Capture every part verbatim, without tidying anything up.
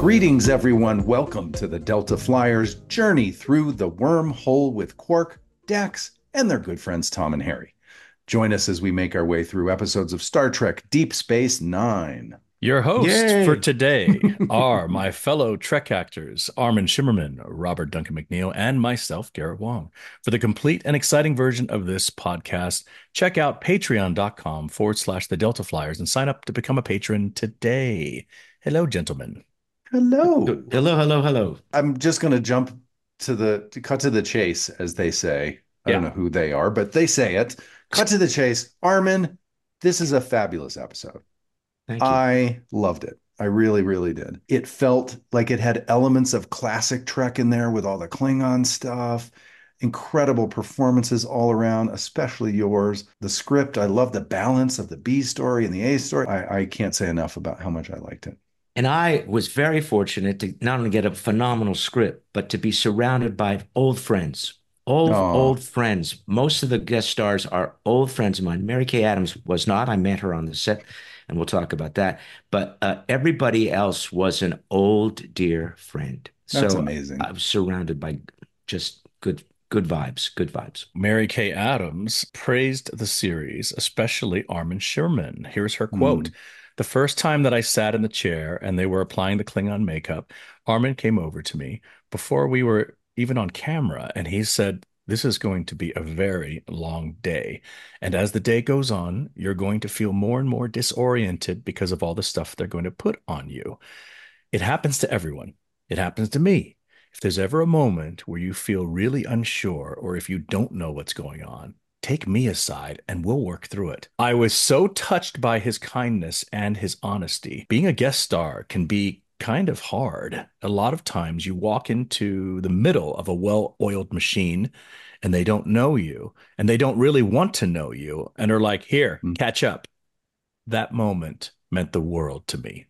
Greetings, everyone. Welcome to the Delta Flyers journey through the wormhole with Quark, Dax, and their good friends Tom and Harry. Join us as we make our way through episodes of Star Trek Deep Space Nine. Your hosts Yay! for today are my fellow Trek actors, Armin Shimmerman, Robert Duncan McNeil, and myself, Garrett Wong. For the complete and exciting version of this podcast, check out patreon.com forward slash the Delta Flyers and sign up to become a patron today. Hello, gentlemen. Hello. Hello, hello, hello. I'm just going to jump to the to cut to the chase, as they say. I Yeah. don't know who they are, but they say it. Cut to the chase. Armin, this is a fabulous episode. Thank you. I loved it. I really, really did. It felt like it had elements of classic Trek in there with all the Klingon stuff. Incredible performances all around, especially yours. The script, I love the balance of the B story and the A story. I, I can't say enough about how much I liked it. And I was very fortunate to not only get a phenomenal script, but to be surrounded by old friends, old, Aw. old friends. Most of the guest stars are old friends of mine. Mary Kay Adams was not. I met her on the set, and we'll talk about that. But uh, everybody else was an old, dear friend. That's so amazing. I was surrounded by just good, good vibes, good vibes. Mary Kay Adams praised the series, especially Armin Shimmerman. Here's her quote. Mm. The first time that I sat in the chair and they were applying the Klingon makeup, Armin came over to me before we were even on camera, and he said, "This is going to be a very long day. And as the day goes on, you're going to feel more and more disoriented because of all the stuff they're going to put on you. It happens to everyone. It happens to me. If there's ever a moment where you feel really unsure or if you don't know what's going on, take me aside and we'll work through it." I was so touched by his kindness and his honesty. Being a guest star can be kind of hard. A lot of times you walk into the middle of a well-oiled machine and they don't know you and they don't really want to know you and are like, "Here, Mm. catch up." That moment meant the world to me.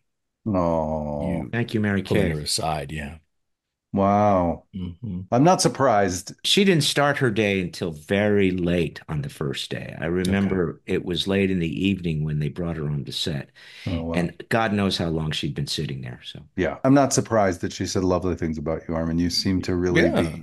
Oh, You Thank you, Mary pulling her Kay. aside, yeah. wow. Mhm. I'm not surprised. She didn't start her day until very late on the first day. I remember it was late in the evening when they brought her on the set. Oh, wow. And God knows how long she'd been sitting there. So Yeah, I'm not surprised that she said lovely things about you, Armin. You seem to really Yeah. be,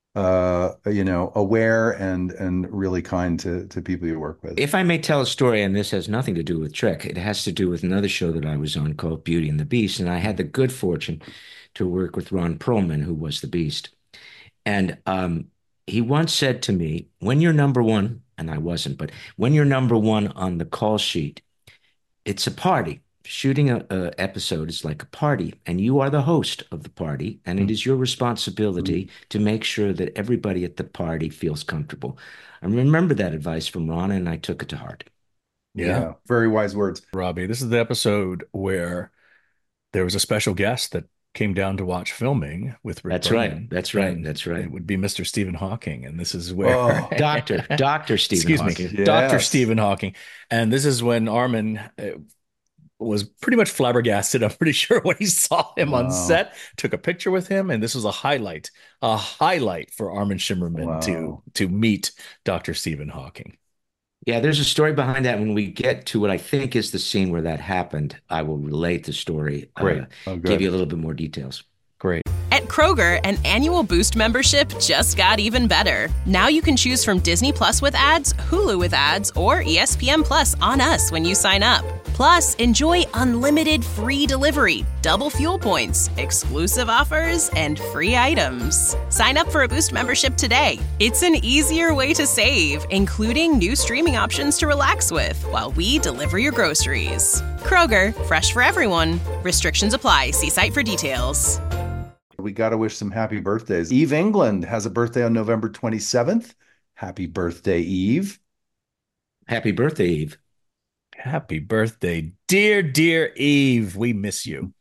uh, you know, aware and and really kind to to people you work with. if I may tell a story, and this has nothing to do with Trek, it has to do with another show that I was on called Beauty and the Beast. And I had the good fortune to work with Ron Perlman, who was the Beast. And um, he once said to me, when you're number one, and I wasn't, but when you're number one on the call sheet, it's a party. Shooting a, a episode is like a party, and you are the host of the party, and it is your responsibility to make sure that everybody at the party feels comfortable. I remember that advice from Ron, and I took it to heart. Yeah. Very wise words. Robbie, this is the episode where there was a special guest that came down to watch filming with Rick That's right. Berman, That's right. and That's right. It would be Mister Stephen Hawking, and this is where Oh. Doctor, Doctor Stephen excuse Hawking. me, Doctor Yes. Stephen Hawking, and this is when Armin uh, was pretty much flabbergasted. I'm pretty sure when he saw him Wow. on set, took a picture with him, and this was a highlight, a highlight for Armin Shimmerman Wow. to to meet Doctor Stephen Hawking. Yeah, there's a story behind that. When we get to what I think is the scene where that happened, I will relate the story. Great. Uh, Oh, good. give you a little bit more details. Great. At Kroger, an annual Boost membership just got even better. Now you can choose from Disney Plus with ads, Hulu with ads, or E S P N Plus on us when you sign up. Plus, enjoy unlimited free delivery, double fuel points, exclusive offers, and free items. Sign up for a Boost membership today. It's an easier way to save, including new streaming options to relax with while we deliver your groceries. Kroger, fresh for everyone. Restrictions apply. See site for details. We got to wish some happy birthdays. Eve England has a birthday on November twenty-seventh. Happy birthday, Eve. Happy birthday, Eve. Happy birthday, dear, dear Eve. We miss you.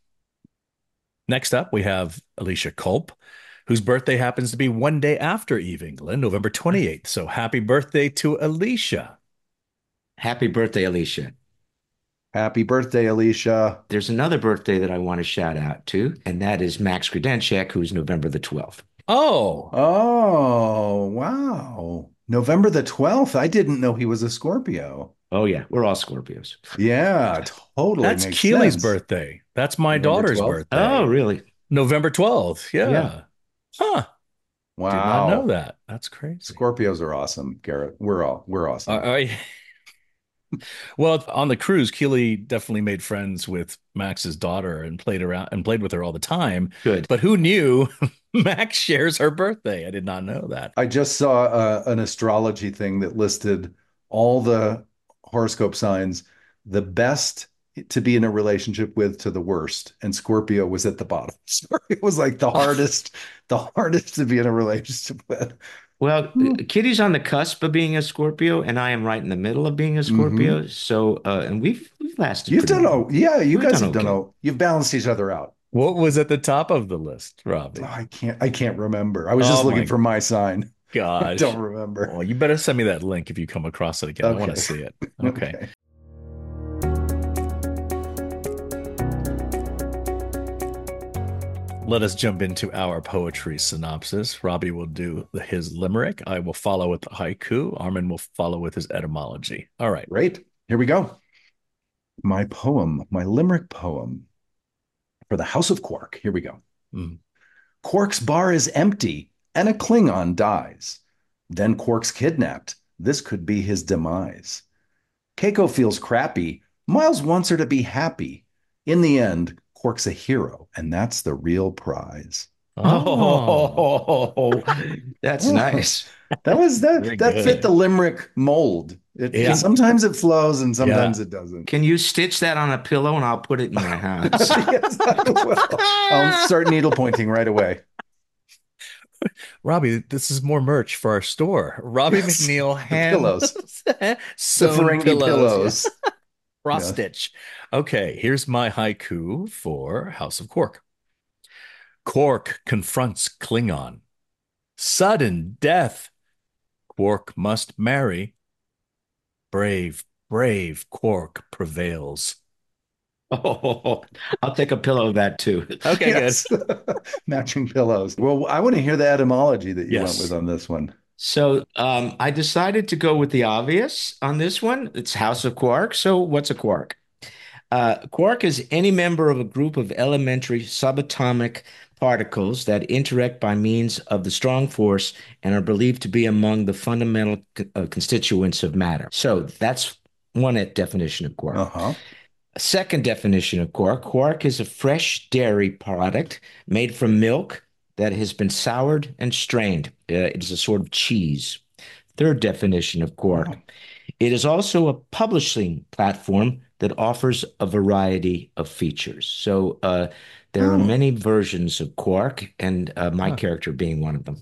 Next up, we have Alicia Culp, whose birthday happens to be one day after Eve England, November twenty-eighth. So happy birthday to Alicia. Happy birthday, Alicia. Happy birthday, Alicia. There's another birthday that I want to shout out to, and that is Max Grudenchek, who's November the twelfth. Oh, Oh, wow. November the twelfth. I didn't know he was a Scorpio. Oh yeah, we're all Scorpios. Yeah, totally That's makes Keely's sense. birthday. That's my November daughter's twelfth. Oh, birthday. really? November twelfth. Yeah. Yeah. Huh. Did not know Wow. that. That's crazy. Scorpios are awesome, Garrett. We're all we're All awesome. right. Well, on the cruise, Keely definitely made friends with Max's daughter and played around and played with her all the time. Good. But who knew Max shares her birthday? I did not know that. I just saw uh, an astrology thing that listed all the horoscope signs, the best to be in a relationship with to the worst, and Scorpio was at the bottom. So it was like the hardest, the hardest to be in a relationship with. Well, Kitty's on the cusp of being a Scorpio, and I am right in the middle of being a Mm-hmm. Scorpio. So, uh, and we've we've lasted You've pretty done long. oh yeah, you We've guys done have done okay. oh you've balanced each other out. What was at the top of the list, Oh, Robbie? I can't I can't remember. I was just Oh looking my for my sign. I don't gosh. remember. Well, you better send me that link if you come across it again. I want to Okay. see it. Okay. Okay. Let us jump into our poetry synopsis. Robbie will do his limerick. I will follow with the haiku. Armin will follow with his etymology. All right. Great. Here we go. My poem, my limerick poem for the House of Quark. Here we go. Mm. Quark's bar is empty and a Klingon dies. Then Quark's kidnapped. This could be his demise. Keiko feels crappy. Miles wants her to be happy. In the end, Quark's a hero, and that's the real prize. Oh, that's nice. That was Very that that good. fit the limerick mold. It, Yeah. sometimes it flows and sometimes it doesn't. Can you stitch that on a pillow and I'll put it in my house? Yes, I will. I'll start needle pointing right away. Robbie, this is more merch for our store. Robbie Yes. McNeil The hand pillows. The sewn Ferengi pillows. pillows. Cross Yeah. stitch. Okay, here's my haiku for House of Quark. Quark confronts Klingon. Sudden death. Quark must marry. Brave, brave Quark prevails. Oh, I'll take a pillow of that too. Okay, Yes. Matching pillows. Well, I want to hear the etymology that you Yes. went with on this one. So um, I decided to go with the obvious on this one. It's House of Quark. So what's a quark? Uh, quark is any member of a group of elementary subatomic particles that interact by means of the strong force and are believed to be among the fundamental uh, constituents of matter. So that's one definition of quark. Uh-huh. A second definition of quark, quark is a fresh dairy product made from milk that has been soured and strained. Uh, it is a sort of cheese. Third definition of quark. Oh. It is also a publishing platform that offers a variety of features. So uh, there Oh. are many versions of quark, and uh, my Huh. character being one of them.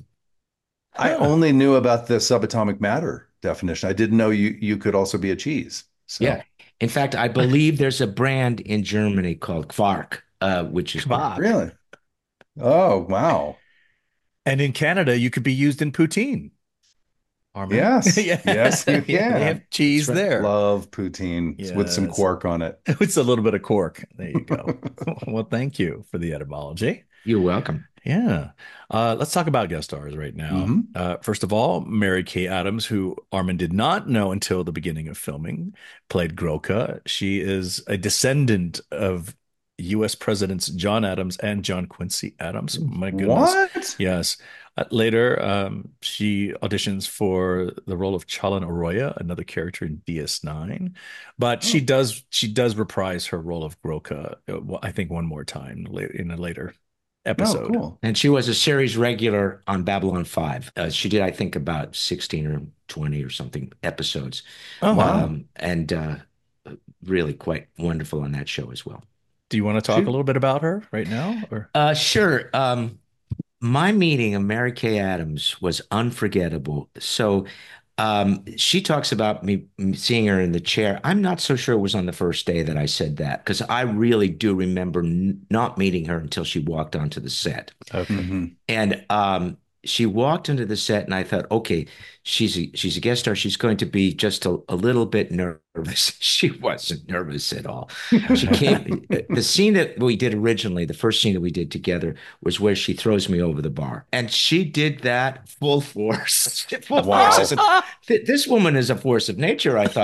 I Huh. only knew about the subatomic matter definition. I didn't know you you could also be a cheese. So Yeah. In fact, I believe there's a brand in Germany called Quark, uh, which is Quark. really. Oh, wow. And in Canada, you could be used in poutine. Armin. Yes. Yeah. Yes, you Yeah, they can. have cheese That's right. there. Love poutine with some Yes. quark on it. It's a little bit of cork. There you go. Well, thank you for the etymology. You're welcome. Yeah. Uh, let's talk about guest stars right now. Mhm. Uh, first of all, Mary Kay Adams, who Armin did not know until the beginning of filming, played Groka. She is a descendant of U S Presidents John Adams and John Quincy Adams. My goodness. What? Yes. Uh, later, um, she auditions for the role of Chalon Arroyo, another character in D S nine. But she Oh. does she does reprise her role of Groka, uh, I think, one more time la- in a later Oh, episode. cool. And she was a series regular on Babylon five. Uh, she did, I think, about sixteen or twenty or something episodes. Oh, Wow. Um, and uh, really quite wonderful on that show as well. Do you want to talk She- a little bit about her right now? Or Uh, sure. Um, my meeting of Mary Kay Adams was unforgettable. So um, she talks about me me seeing her in the chair. I'm not so sure it was on the first day that I said that because I really do remember n- not meeting her until she walked onto the set. okay. Mhm. And um, she walked into the set, and I thought, okay, she's a, she's a guest star. She's going to be just a, a little bit nervous. She wasn't nervous at all. She came. The scene that we did originally, the first scene that we did together, was where she throws me over the bar, and she did that full force. Full Wow. force. I said, "Th- this woman is a force of nature," I thought.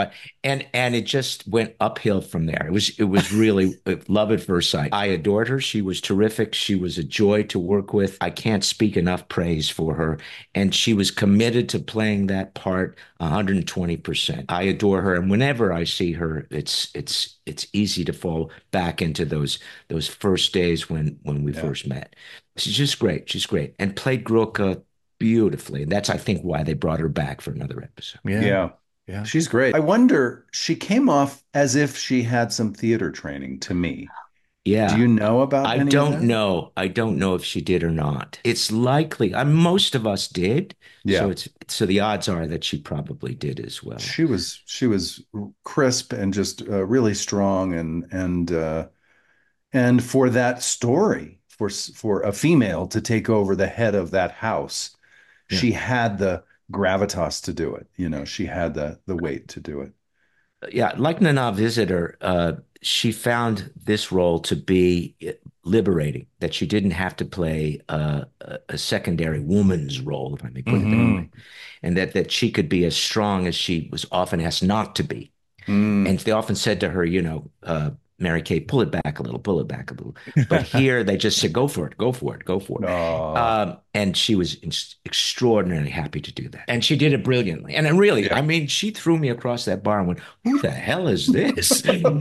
And and it just went uphill from there. It was it was really love at first sight. I adored her. She was terrific. She was a joy to work with. I can't speak enough praise for her. And she was committed to playing that part one hundred twenty percent. I adore her. And whenever I see her, it's it's it's easy to fall back into those those first days when when we Yeah. first met. She's just great. She's great. And played Grilka beautifully. And that's, I think, why they brought her back for another episode. Yeah. Yeah. Yeah. She's great. I wonder, she came off as if she had some theater training to me. Yeah. Do you know about I any of don't that? know. I don't know if she did or not. It's likely. I most of us did. Yeah. So it's so the odds are that she probably did as well. She was she was crisp and just uh, really strong and and uh, and for that story for for a female to take over the head of that house, Yeah. she had the gravitas to do it. You know, she had the the weight to do it. Yeah, like Nana Visitor, uh, she found this role to be liberating, that she didn't have to play uh, a, a secondary woman's role, if I may put it that Mhm. way, and that that she could be as strong as she was often asked not to be. Mm. And they often said to her, you know, uh, Mary Kate, pull it back a little, pull it back a little. But here they just said, go for it, go for it, go for it. Oh, Um, and she was ex- extraordinarily happy to do that. And she did it brilliantly. And then really, Yeah. I mean, she threw me across that bar and went, who the hell is this?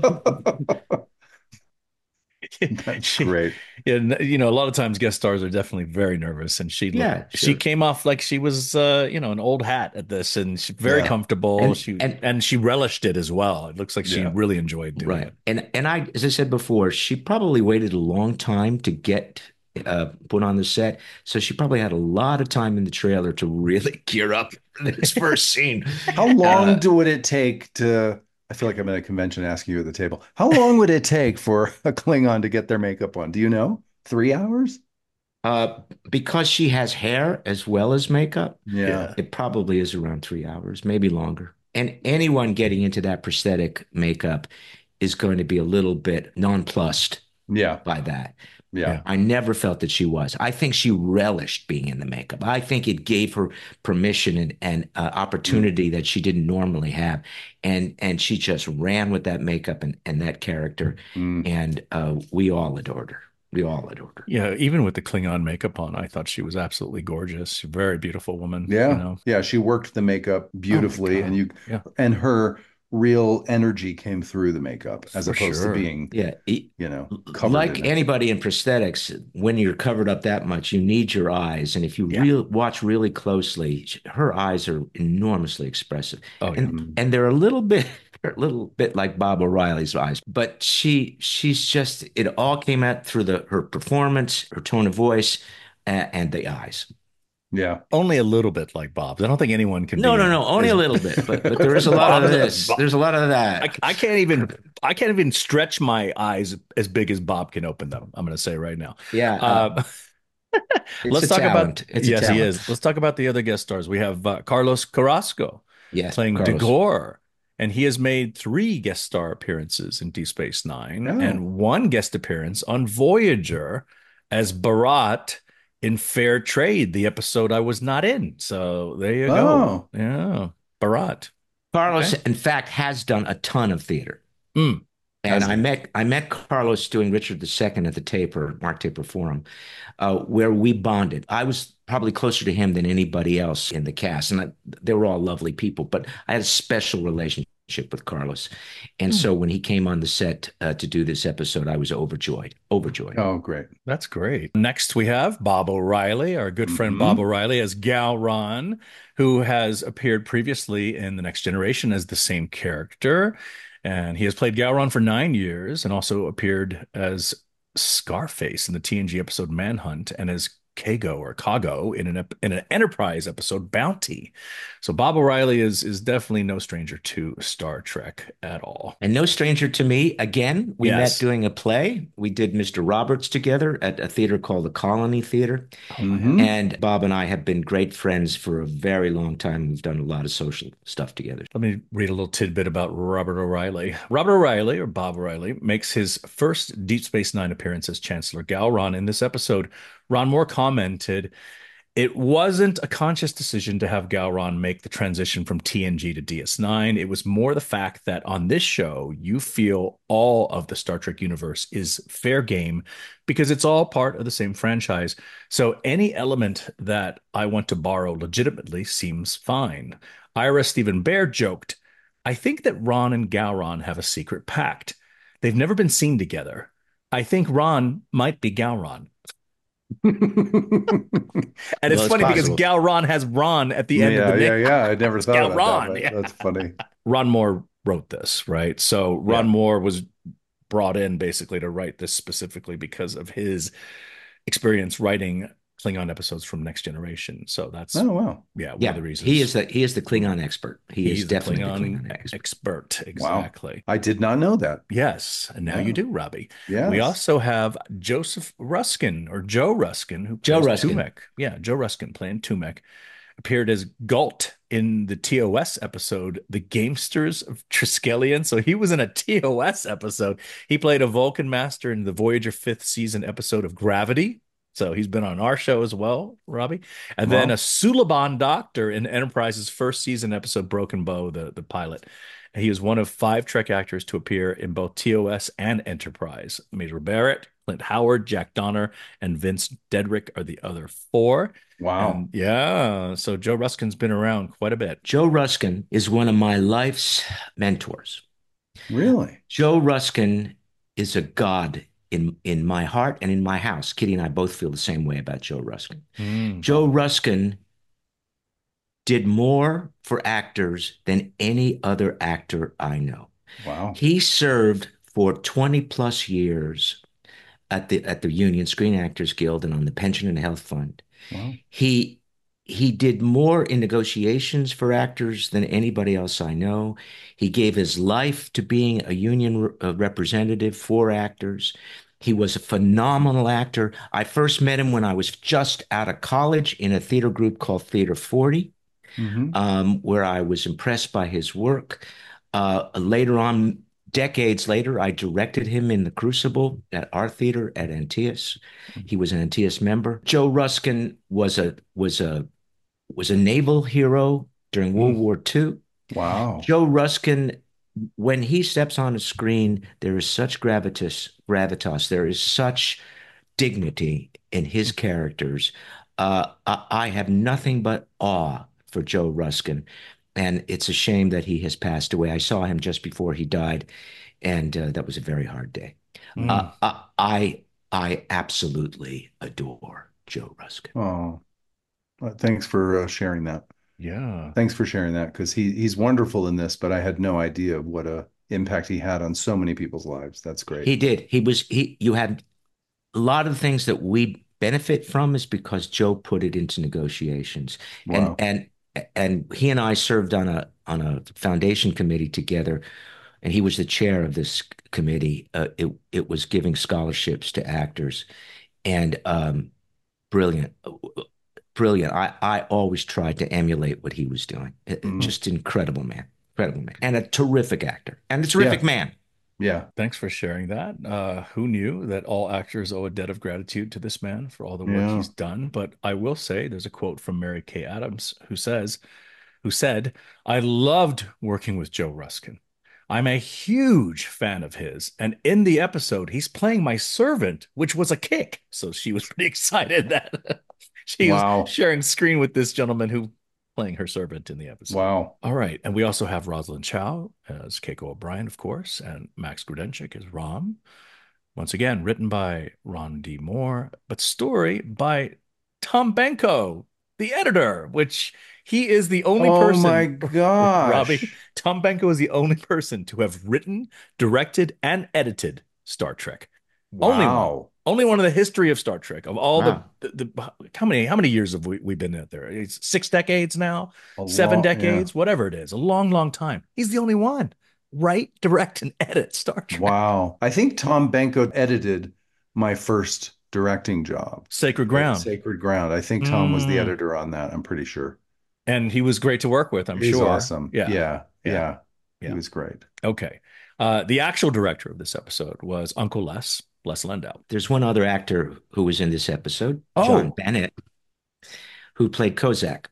that's She- great. Yeah, n- you know, a lot of times guest stars are definitely very nervous, and she looked- Yeah, she sure. came off like she was, uh, you know, an old hat at this, and she's very Yeah. comfortable. And- she and- and she relished it as well. It looks like she Yeah. really enjoyed doing Right. it. And and I, as I said before, she probably waited a long time to get uh, put on the set. So she probably had a lot of time in the trailer to really gear up for this first scene. How long Uh, do would it take to? I feel like I'm at a convention asking you at the table. How long would it take for a Klingon to get their makeup on? Do you know? Three hours? Uh, because she has hair as well as makeup, Yeah. it probably is around three hours, maybe longer. And anyone getting into that prosthetic makeup is going to be a little bit nonplussed Yeah. by that. Yeah. I never felt that she was. I think she relished being in the makeup. I think it gave her permission and, and uh, opportunity that she didn't normally have. And and she just ran with that makeup and, and that character. Mm. And uh, we all adored her. We all adored her. Yeah, even with the Klingon makeup on, I thought she was absolutely gorgeous. Very beautiful woman. Yeah. you know. Yeah. She worked the makeup beautifully, God. and you Yeah. and her real energy came through the makeup as For opposed sure. to being, Yeah. e- you know, covered Like in it. anybody in prosthetics, when you're covered up that much, you need your eyes. And if you Yeah. real watch really closely, her eyes are enormously expressive. Oh, yeah. and and they're a little bit a little bit like Bob O'Reilly's eyes, but she she's just it all came out through the her performance, her tone of voice, and, and the eyes. Yeah. Only a little bit like Bob's. I don't think anyone can. No, be no, no, only as- a little bit, but but there is a lot of Bob- this. Bob- There's a lot of that. I, I can't even. I can't even stretch my eyes as big as Bob can open them. I'm going to say right now. yeah, uh, Uh, it's let's a talk talent. about. It's a yes, he talent. is. Let's talk about the other guest stars. We have uh, Carlos Carrasco Yes, playing Carlos. Degore, and he has made three guest star appearances in Deep Space Nine Oh. and one guest appearance on Voyager as Barat in Fair Trade, the episode I was not in. So there you Oh. go. Yeah, Barat. Carlos, Okay. in fact, has done a ton of theater. Mm. And Has I he? met I met Carlos doing Richard the Second at the Taper, Mark Taper Forum, uh, where we bonded. I was probably closer to him than anybody else in the cast, and I, they were all lovely people. But I had a special relationship with Carlos, and Hmm. so when he came on the set uh, to do this episode, I was overjoyed, overjoyed. Oh, great. That's great. Next, we have Bob O'Reilly, our good friend Mhm. Bob O'Reilly as Gowron, who has appeared previously in The Next Generation as the same character. And he has played Gowron for nine years and also appeared as Scarface in the T N G episode Manhunt and as Kago or Kago in an ep- in an Enterprise episode Bounty. So Bob O'Reilly is is definitely no stranger to Star Trek at all. And no stranger to me. Again, we Yes. met doing a play. We did Mister Roberts together at a theater called the Colony Theater. Mhm. And Bob and I have been great friends for a very long time. We've done a lot of social stuff together. Let me read a little tidbit about Robert O'Reilly. Robert O'Reilly, or Bob O'Reilly, makes his first Deep Space Nine appearance as Chancellor Gowron. In this episode, Ron Moore commented, It wasn't a conscious decision to have Gowron make the transition from T N G to D S nine. It was more the fact that on this show, you feel all of the Star Trek universe is fair game because it's all part of the same franchise. So any element that I want to borrow legitimately seems fine. Ira Stephen Bear joked, I think that Ron and Gowron have a secret pact. They've never been seen together. I think Ron might be Gowron. And it's Well, it's funny because possible. Gowron has Ron at the end of Yeah, the yeah, name. yeah. I never thought about Gowron, that, but yeah. that's funny. Ron Moore wrote this, right? So Ron Yeah. Moore was brought in basically to write this specifically because of his experience writing Klingon episodes from Next Generation. So that's Oh, wow. yeah, one Yeah, of the reasons. he is the he is the Klingon expert. He He's is the definitely the Klingon Klingon expert. expert. Wow. Exactly. I did not know that. Yes, and now Yeah. you do, Robbie. Yes. We also have Joseph Ruskin or Joe Ruskin, who Joe plays Ruskin. Tumek. Yeah, Joe Ruskin playing Tumek. Appeared as Galt in the T O S episode, The Gamesters of Triskelion. So he was in a T O S episode. He played a Vulcan master in the Voyager fifth season episode of Gravity. So he's been on our show as well, Robbie. And then Wow. a Suliban doctor in Enterprise's first season episode, Broken Bow, the, the pilot. He is one of five Trek actors to appear in both T O S and Enterprise. Major Barrett, Clint Howard, Jack Donner, and Vince Dedrick are the other four. Wow. And yeah, so Joe Ruskin's been around quite a bit. Joe Ruskin is one of my life's mentors. Really? Joe Ruskin is a god in in my heart and in my house. Kitty and I both feel the same way about Joe Ruskin. Mm. Joe Ruskin did more for actors than any other actor I know. Wow. He served for twenty plus years at the at the Union Screen Actors Guild and on the Pension and Health Fund. Wow. He he did more in negotiations for actors than anybody else I know. He gave his life to being a union re- uh, representative for actors. He was a phenomenal actor. I first met him when I was just out of college in a theater group called Theater forty, Mhm. um, where I was impressed by his work. Uh, later on, decades later, I directed him in The Crucible at our theater at Antaeus. He was an Antaeus member. Joe Ruskin was a was a was a naval hero during World Mm. War Two. Wow. Joe Ruskin, when he steps on a screen, there is such gravitas, gravitas. There is such dignity in his characters. Uh, I, I have nothing but awe for Joe Ruskin, and it's a shame that he has passed away. I saw him just before he died, and uh, that was a very hard day. Mm. Uh, I, I I absolutely adore Joe Ruskin. Oh, well, thanks for uh, sharing that. Yeah. Thanks for sharing that because he he's wonderful in this, but I had no idea what a impact he had on so many people's lives. That's great. He did. He was he. You had a lot of the things that we benefit from is because Joe put it into negotiations, Wow. and and and he and I served on a on a foundation committee together, and he was the chair of this committee. Uh, it it was giving scholarships to actors, and um, brilliant, brilliant. I I always tried to emulate what he was doing. It- Mhm. Just incredible man, incredible man, and a terrific actor, and a terrific Yeah. man. Yeah. Thanks for sharing that. Uh, who knew that all actors owe a debt of gratitude to this man for all the work Yeah. he's done? But I will say there's a quote from Mary Kay Adams who says, who said, I loved working with Joe Ruskin. I'm a huge fan of his. And in the episode, he's playing my servant, which was a kick. So she was pretty excited that she Wow. was sharing screen with this gentleman who playing her servant in the episode. Wow. All right. And we also have Rosalind Chow as Keiko O'Brien, of course, and Max Grudenchik as Rom. Once again, written by Ron D. Moore, but story by Tom Benko, the editor, which he is the only Oh person. my gosh. Robbie, Tom Benko is the only person to have written, directed, and edited Star Trek. Only one. Wow. Only one in the history of Star Trek. Of all Wow. the, the, the how many how many years have we, we been out there? It's six decades now, A seven long- decades, whatever it is, a long, long time. He's the only one. Write, direct, and edit Star yeah. Trek. Wow. I think Tom Benko edited my first directing job. Sacred Ground. Sacred Ground. I think Tom was the Mm. editor on that. I'm pretty sure. And he was great to work with, I'm He's sure. awesome. Yeah. Yeah. Yeah. Yeah. Yeah. He was great. Okay. Uh, the actual director of this episode was Uncle Les, Les Landau. There's one other actor who was in this episode, Oh. John Bennett, who played Kozak.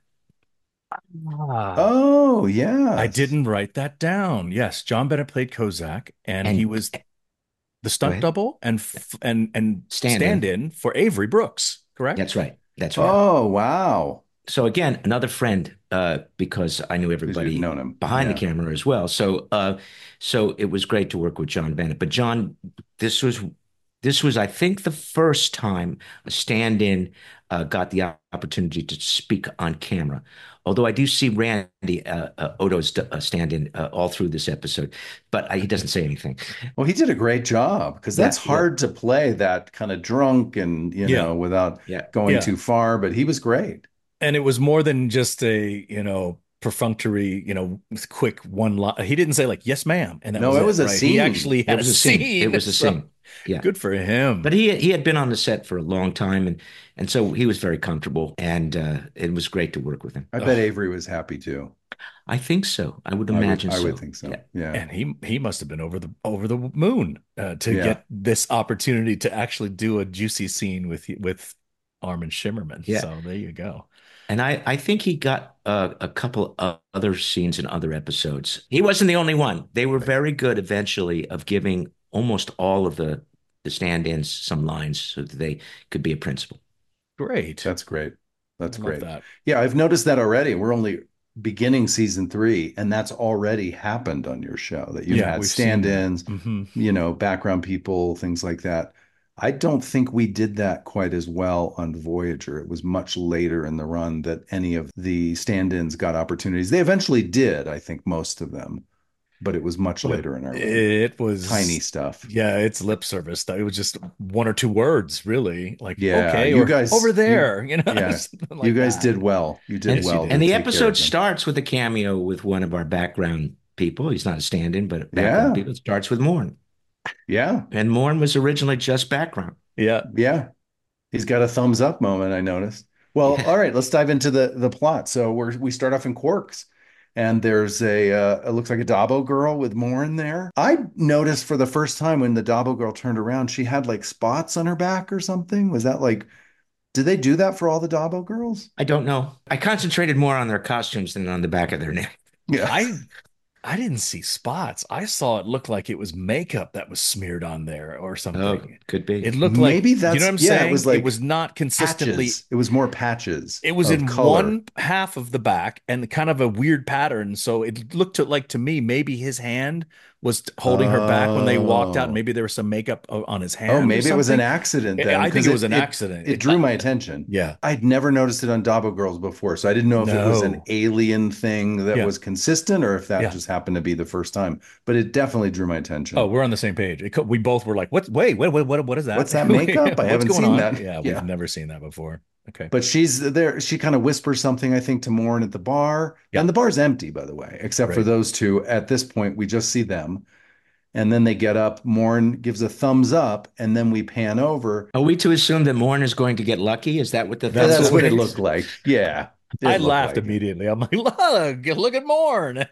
Ah. Oh, I yes. didn't write that down. Yes, John Bennett played Kozak, and he And was the go stunt ahead. double and f- and and Stand-in. stand-in for Avery Brooks, correct? That's right. That's right. Oh, wow. So again, another friend, uh, because I knew Because you'd everybody known him. behind the Yeah. camera as well. So, uh, so it was great to work with John Bennett. But John, this was, this was, I think, the first time a stand-in uh, got the opportunity to speak on camera. Although I do see Randy uh, uh, Odo's uh, stand-in uh, all through this episode, but I, he doesn't say anything. Well, he did a great job because Yeah, that's yeah, hard to play that kind of drunk and, you Yeah, know, without yeah. going yeah. too far, but he was great. And it was more than just a, you know, perfunctory, you know, quick one line. He didn't say like, "Yes, ma'am," and that No, was it it, was a right? He scene. actually It had a was a scene. It scene. was a So scene. Yeah. good for But him. he he had been on the set for a long time, and and so he was very comfortable, and uh, it was great to work with him. I bet Ugh. Avery was happy too. I think so. I would I would imagine I would so. think so. Yeah. Yeah. And he he must have been over the over the moon uh, to Yeah. get this opportunity to actually do a juicy scene with with Armin Shimmerman. Yeah. So there you go. And I I think he got uh, a couple of other scenes in other episodes. He wasn't the only one. They were very good eventually of giving almost all of the the stand-ins some lines so that they could be a principal. Great. That's great. That's I love great. that. Yeah, I've noticed that already. We're only beginning season three, and that's already happened on your show that you've Yeah, had we've seen that. stand-ins, Mhm. you know, background people, things like that. I don't think we did that quite as well on Voyager. It was much later in the run that any of the stand-ins got opportunities. They eventually did, I think, most of them, but it was much But later in our run. it was Tiny stuff. Yeah, it's lip service. It was just one or two words, really. Like, Yeah, okay, you or guys- over you- there, you, know, yeah, something like you guys that. did well. You did And, well. and to the take care of episode them. starts with a cameo with one of our background people. He's not a stand-in, but background Yeah. people. It starts with Morn. Yeah, And Morn was originally just background. Yeah. yeah. He's got a thumbs up moment, I noticed. Well, Yeah. all right, let's dive into the the plot. So we're we start off in Quarks, and there's a uh, it looks like a Dabo girl with Morin there. I noticed for the first time when the Dabo girl turned around, she had like spots on her back or something. Was that like, did they do that for all the Dabo girls? I don't know. I concentrated more on their costumes than on the back of their neck. Yeah. I I didn't see spots. I saw it look like it was makeup that was smeared on there or Oh, something. could be. It looked like, Maybe you know that's- what I'm yeah, it saying? was like it was not consistently. Patches. It was more patches. It was of in color. one half of the back and kind of a weird pattern. So it looked to, like to me, maybe his hand was holding her back when they walked out. And Oh. maybe there was some makeup o- on his hand. Oh, or maybe it was an something. accident I- then. I think 'cause it was an accident. It, drew my attention. Yeah. I'd never noticed it on Dabo Girls before, so I didn't know if it was an No. alien thing that Yeah. was consistent or if that Yeah. just happened to be the first time. But it definitely drew my attention. Oh, we're on the same page. It, co- we both were like, "What? Wait, wait, wait, what? What is that? What's that makeup? I What's haven't going seen on?" that. Yeah, Yeah. we've never seen that before. Okay. But she's there. She kind of whispers something, I think, to Morn at the bar. Yeah. And the bar's empty, by the way, except for Right. those two. At this point, we just see them. And then they get up. Morn gives a thumbs up, and then we pan over. Are we to assume that Morn is going to get lucky? Is that what the That's, thumbs what it up looked like. Yeah. It I looked laughed like it. immediately. I'm like, "Look, look at Morn."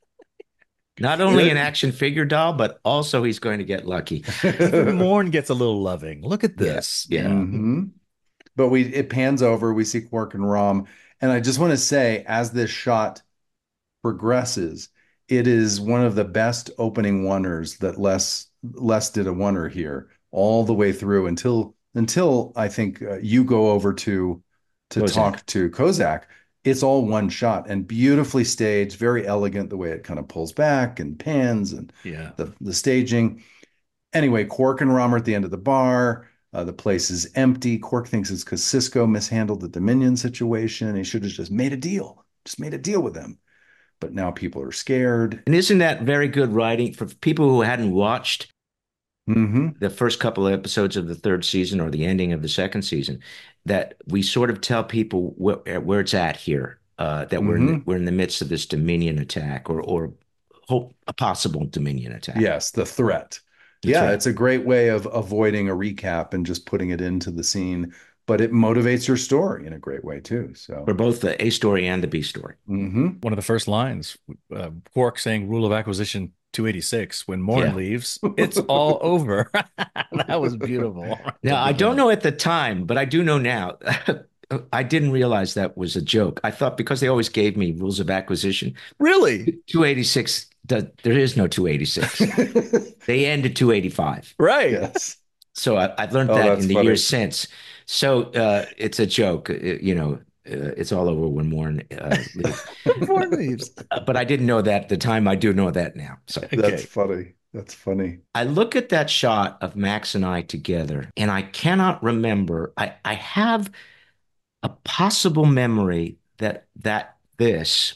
Not only Yeah. an action figure doll, but also he's going to get lucky. Even Morn gets a little loving. Look at Yeah, this. yeah. Mhm. But we it pans over, we see Quark and Rom, and I just want to say, as this shot progresses, it is one of the best opening oneers that Les Les did a oneer here all the way through until until I think uh, you go over to to Kozak. talk to Kozak. It's all one shot and beautifully staged, very elegant the way it kind of pulls back and pans and Yeah. the the staging. Anyway, Quark and Rom are at the end of the bar. Uh, the place is empty. Quark thinks it's because Cisco mishandled the Dominion situation. He should have just made a deal, just made a deal with them. But now people are scared. And isn't that very good writing for people who hadn't watched hmm the first couple of episodes of the third season or the ending of the second season, that we sort of tell people where, where it's at here, uh, that we're in the, Mhm. we're in the midst of this Dominion attack or or hope a possible Dominion attack. Yes, the threat. That's yeah, right. it's a great way of avoiding a recap and just putting it into the scene. But it motivates your story in a great way too. So, For both the A story and the B story. Mhm. One of the first lines, uh, Quark saying "Rule of Acquisition two eighty-six" when Morn Yeah. leaves. It's all over. That was beautiful. Now, I don't know at the time, but I do know now. I didn't realize that was a joke. I thought because they always gave me rules of acquisition, Really? two eighty-six, does, there is no two eighty-six. They end at two eighty-five. Right. Yes. So I, I've learned Oh, that that's in the funny. years since. So uh, it's a joke. Uh, you know, uh, it's all over when Warren uh, leaves. Warren leaves. Uh, but I didn't know that at the time. I do know that now. So That's Okay. funny. That's funny. I look at that shot of Max and I together, and I cannot remember. I, I have a possible memory that that this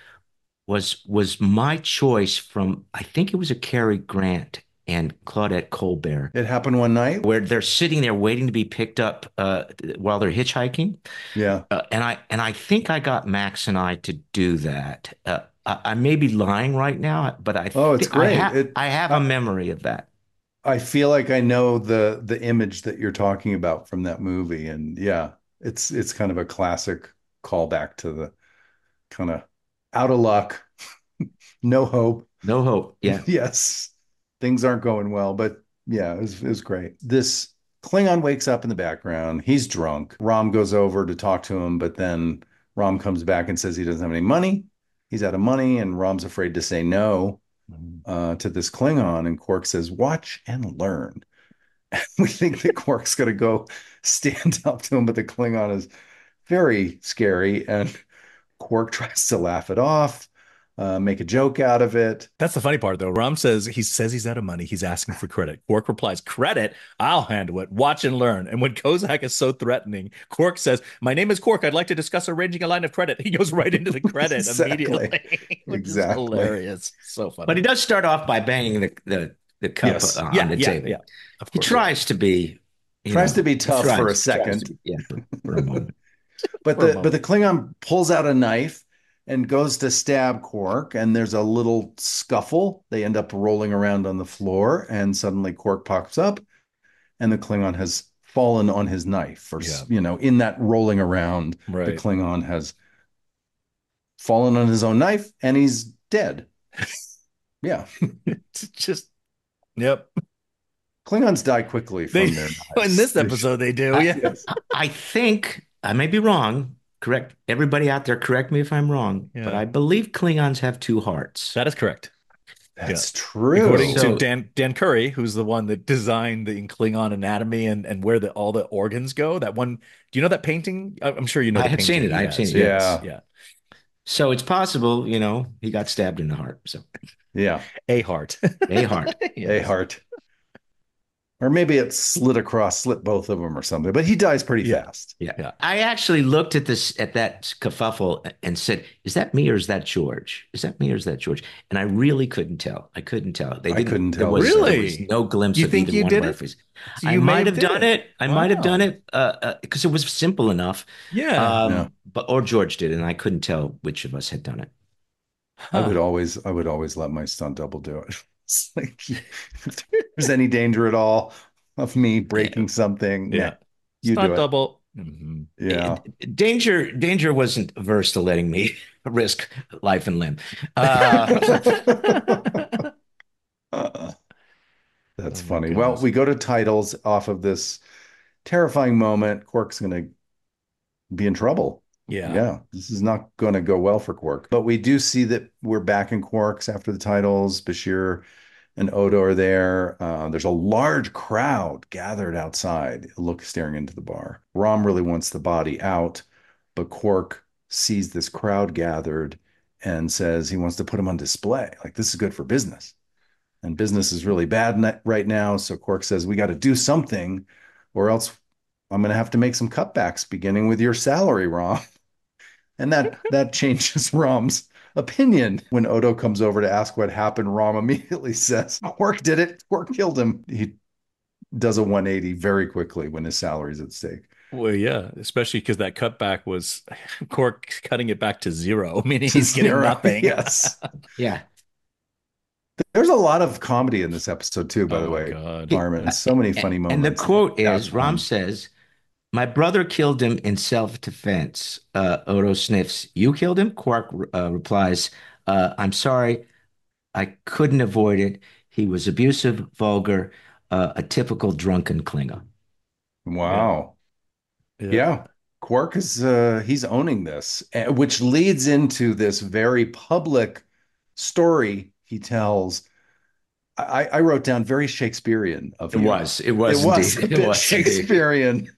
was was my choice from, I think it was a Cary Grant and Claudette Colbert, It happened one night. where they're sitting there waiting to be picked up uh, while they're hitchhiking. Yeah. Uh, and I and I think I got Max and I to do that. Uh, I, I may be lying right now, but I Oh, it's thi- I, great. ha- It, I have a I, memory of that. I feel like I know the the image that you're talking about from that movie, and yeah, it's it's kind of a classic callback to the kind of out of luck, no hope. No hope. Yeah. Yes, things aren't going well, but yeah, it was, it was great. This Klingon wakes up in the background. He's drunk. Rom goes over to talk to him, but then Rom comes back and says he doesn't have any money. He's out of money, and Rom's afraid to say no uh, to this Klingon. And Quark says, "Watch and learn." We think that Quark's going to go stand up to him, but the Klingon is very scary, and Quark tries to laugh it off, uh, make a joke out of it. That's the funny part, though. Rom says he says he's out of money. He's asking for credit. Quark replies, "Credit? I'll handle it. Watch and learn." And when Kozak is so threatening, Quark says, "My name is Quark. I'd like to discuss arranging a line of credit." He goes right into the credit Exactly. immediately, which Exactly. is hilarious. So funny. But he does start off by banging the the, the cup Yes. uh, on yeah, the yeah, table. yeah. Of He course. tries to be, you Tries know, to be tough tries- for a tries second. to be- yeah, for, for a moment. But For a the moment. but the Klingon pulls out a knife and goes to stab Quark, and there's a little scuffle. They end up rolling around on the floor, and suddenly Quark pops up, and the Klingon has fallen on his knife, or Yeah. you know, in that rolling around, the Right. Klingon has fallen on his own knife, and he's dead. Yeah, It's just, yep. Klingons die quickly from They, their in this knives. episode, they do. I- Yeah. Yes. I think I may be wrong. Correct everybody out there. Correct me if I'm wrong. Yeah. But I believe Klingons have two hearts. That is correct. That's true. According So- to Dan Dan Curry, who's the one that designed the Klingon anatomy and, and where the all the organs go. That one, do you know that painting? I- I'm sure you know I the have seen painting it. I he have has. seen it. Yes, Yeah. yeah. So it's possible, you know, he got stabbed in the heart. So Yeah, A heart. a heart. a Yes. heart. Or maybe it slid across, slit both of them or something, but he dies pretty Yeah. fast. Yeah. Yeah. I actually looked at this at that kerfuffle and said, "Is that me or is that George? Is that me or is that George?" And I really couldn't tell. I couldn't tell. They I didn't. couldn't there tell. was- Really? There was no glimpse You of think either you one did of it? our faces. So I you may might have have did done it. it. I might have Wow. done it uh, because it was simple enough. Yeah. Um, Yeah. But or George did, and I couldn't tell which of us had done it. I Huh. would always, I would always let my stunt double do it. It's like, if there's any danger at all of me breaking something, Yeah. yeah, you Stunt do it. double. Mhm. Yeah. Danger, Danger wasn't averse to letting me risk life and limb. Uh, Uh, that's Oh my funny. Well, goodness. we go to titles off of this terrifying moment. Quark's going to be in trouble. Yeah. Yeah, this is not going to go well for Quark. But we do see that we're back in Quarks after the titles. Bashir and Odo are there. Uh, there's a large crowd gathered outside, look staring into the bar. Rom really wants the body out, but Quark sees this crowd gathered and says he wants to put him on display. Like, this is good for business. And business is really bad ne- right now. So Quark says, we got to do something, or else I'm going to have to make some cutbacks, beginning with your salary, Rom. And that that changes Rom's opinion. When Odo comes over to ask what happened, Rom immediately says, Quark did it. Quark killed him. He does a one eighty very quickly when his salary's at stake. Well, yeah, especially because that cutback was Quark cutting it back to zero, meaning he's getting Zero. nothing. Yes. yeah. There's a lot of comedy in this episode, too, by Oh the my way, God. Armin. So many funny And- moments. And the quote Yeah, is, Rom um, says, "My brother killed him in self-defense." Uh, Odo sniffs, "You killed him?" Quark uh, replies, uh, "I'm sorry. I couldn't avoid it. He was abusive, vulgar, uh, a typical drunken Klingon." Wow. Yeah. Yeah. Quark is uh, he's owning this, eh, which leads into this very public story he tells. I, I wrote down very Shakespearean of It you. was. It It was was indeed. a It bit was indeed. Shakespearean.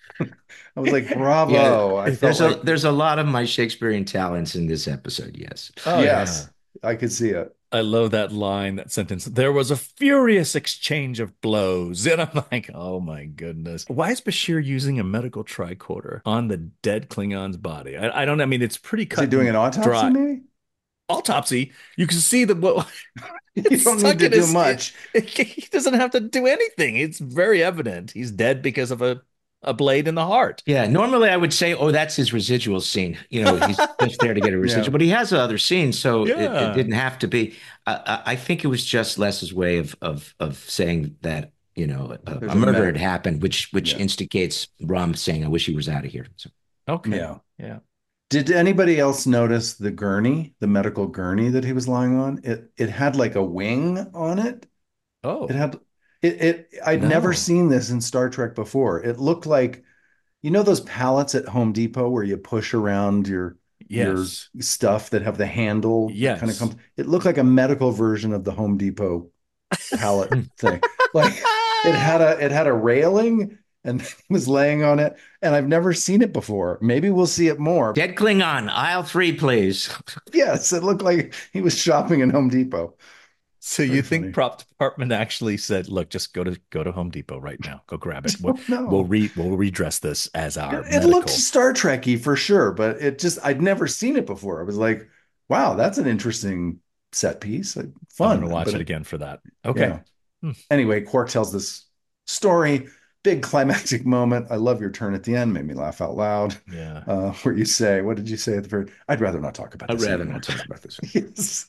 I was like, Yeah, bravo. I felt there's a like, there's a lot of my Shakespearean talents in this episode. Yes. Oh yeah. yes, I could see it. I love that line, that sentence. There was a furious exchange of blows. And I'm like, oh my goodness. Why is Bashir using a medical tricorder on the dead Klingon's body? I, I don't I mean, it's pretty Is he cut doing and an autopsy, dry. maybe? Autopsy, you can see the what You it's don't need stuck to in do his. much. It, he doesn't have to do anything. It's very evident. He's dead because of a, a blade in the heart. Yeah, normally I would say, oh, that's his residual scene. You know, he's just there to get a Yeah. residual, but he has other scenes, so it, it Yeah. didn't have to be. I, I I think it was just Les's way of of of saying that, you know, a, There's a a murder med- had happened, which which Yeah. instigates Rom saying, "I wish he was out of here." So Okay. Yeah. Yeah. Did anybody else notice the gurney, the medical gurney that he was lying on? It it had like a wing on it. Oh. It had it it I'd No. never seen this in Star Trek before. It looked like, you know, those pallets at Home Depot where you push around your your Yes. stuff that have the handle that kind of Yes. comes. It looked like a medical version of the Home Depot pallet thing. Like it had a it had a railing and he was laying on it, and I've never seen it before. Maybe we'll see it more. dead Klingon, aisle three, please. Yes, it looked like he was shopping in Home Depot. So Very you think funny. prop department actually said, "Look, just go to go to Home Depot right now. Go grab it. We'll, don't know. we'll re we'll redress this as our It, it medical." looked Star Trek-y for sure, but it just I'd never seen it before. I was like, wow, that's an interesting set piece. Like, fun. I'm gonna watch But it again for that. Okay. yeah. Hmm. Anyway, Quark tells this story, big climactic moment. I love your turn at the end, made me laugh out loud. Yeah. Uh, where you say, what did you say at the very? I'd rather not talk about I'd this. rather anymore. not talk about this. Yes.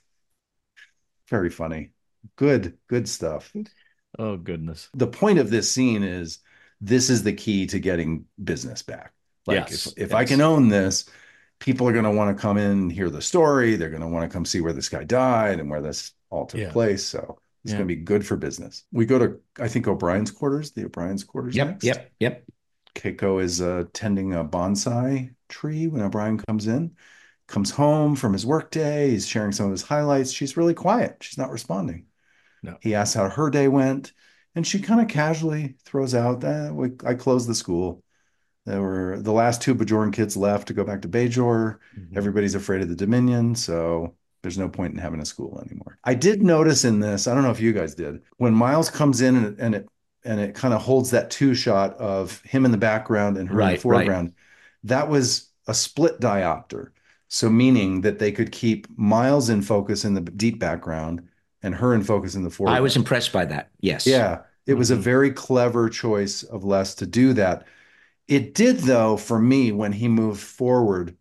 Very funny. Good, good stuff. Oh goodness. The point of this scene is this is the key to getting business back. Like Yes, if, if I yes. can own this, people are going to want to come in and hear the story. They're going to want to come see where this guy died and where this all took Yeah. place. So it's Yeah. going to be good for business. We go to, I think, O'Brien's quarters, the O'Brien's quarters Yep, next. yep, yep. Keiko is uh, tending a bonsai tree when O'Brien comes in, comes home from his workday. He's sharing some of his highlights. She's really quiet. She's not responding. No. He asks how her day went, and she kind of casually throws out, eh, we, I closed the school. There were the last two Bajoran kids left to go back to Bajor. Mhm. Everybody's afraid of the Dominion, so there's no point in having a school anymore. I did notice in this, I don't know if you guys did, when Miles comes in and, and it and it kind of holds that two shot of him in the background and her in Right, the foreground. That was a split diopter. So meaning that they could keep Miles in focus in the deep background and her in focus in the foreground. I was impressed by that. Yes. Yeah, it was a Mhm. very clever choice of Les to do that. It did, though, for me, when he moved forward,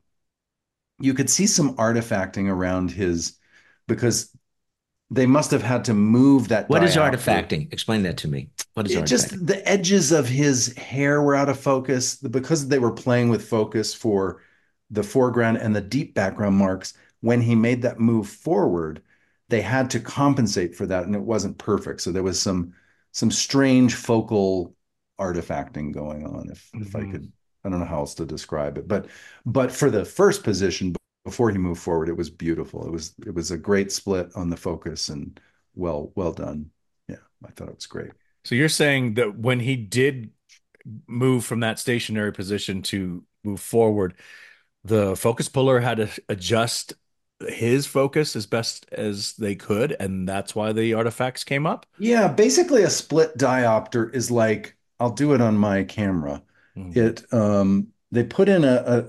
you could see some artifacting around his, because they must have had to move that. What is diopter. artifacting? Explain that to me. What is It artifacting? just the edges of his hair were out of focus because they were playing with focus for the foreground and the deep background marks. When he made that move forward, they had to compensate for that, and it wasn't perfect. So there was some some strange focal artifacting going on. If if I Mhm. could, I don't know how else to describe it, but but for the first position before he moved forward, it was beautiful. It was it was a great split on the focus and well well done. Yeah, I thought it was great. So you're saying that when he did move from that stationary position to move forward, the focus puller had to adjust his focus as best as they could, and that's why the artifacts came up? Yeah, basically a split diopter is like, I'll do it on my camera. Mhm. It um they put in a, a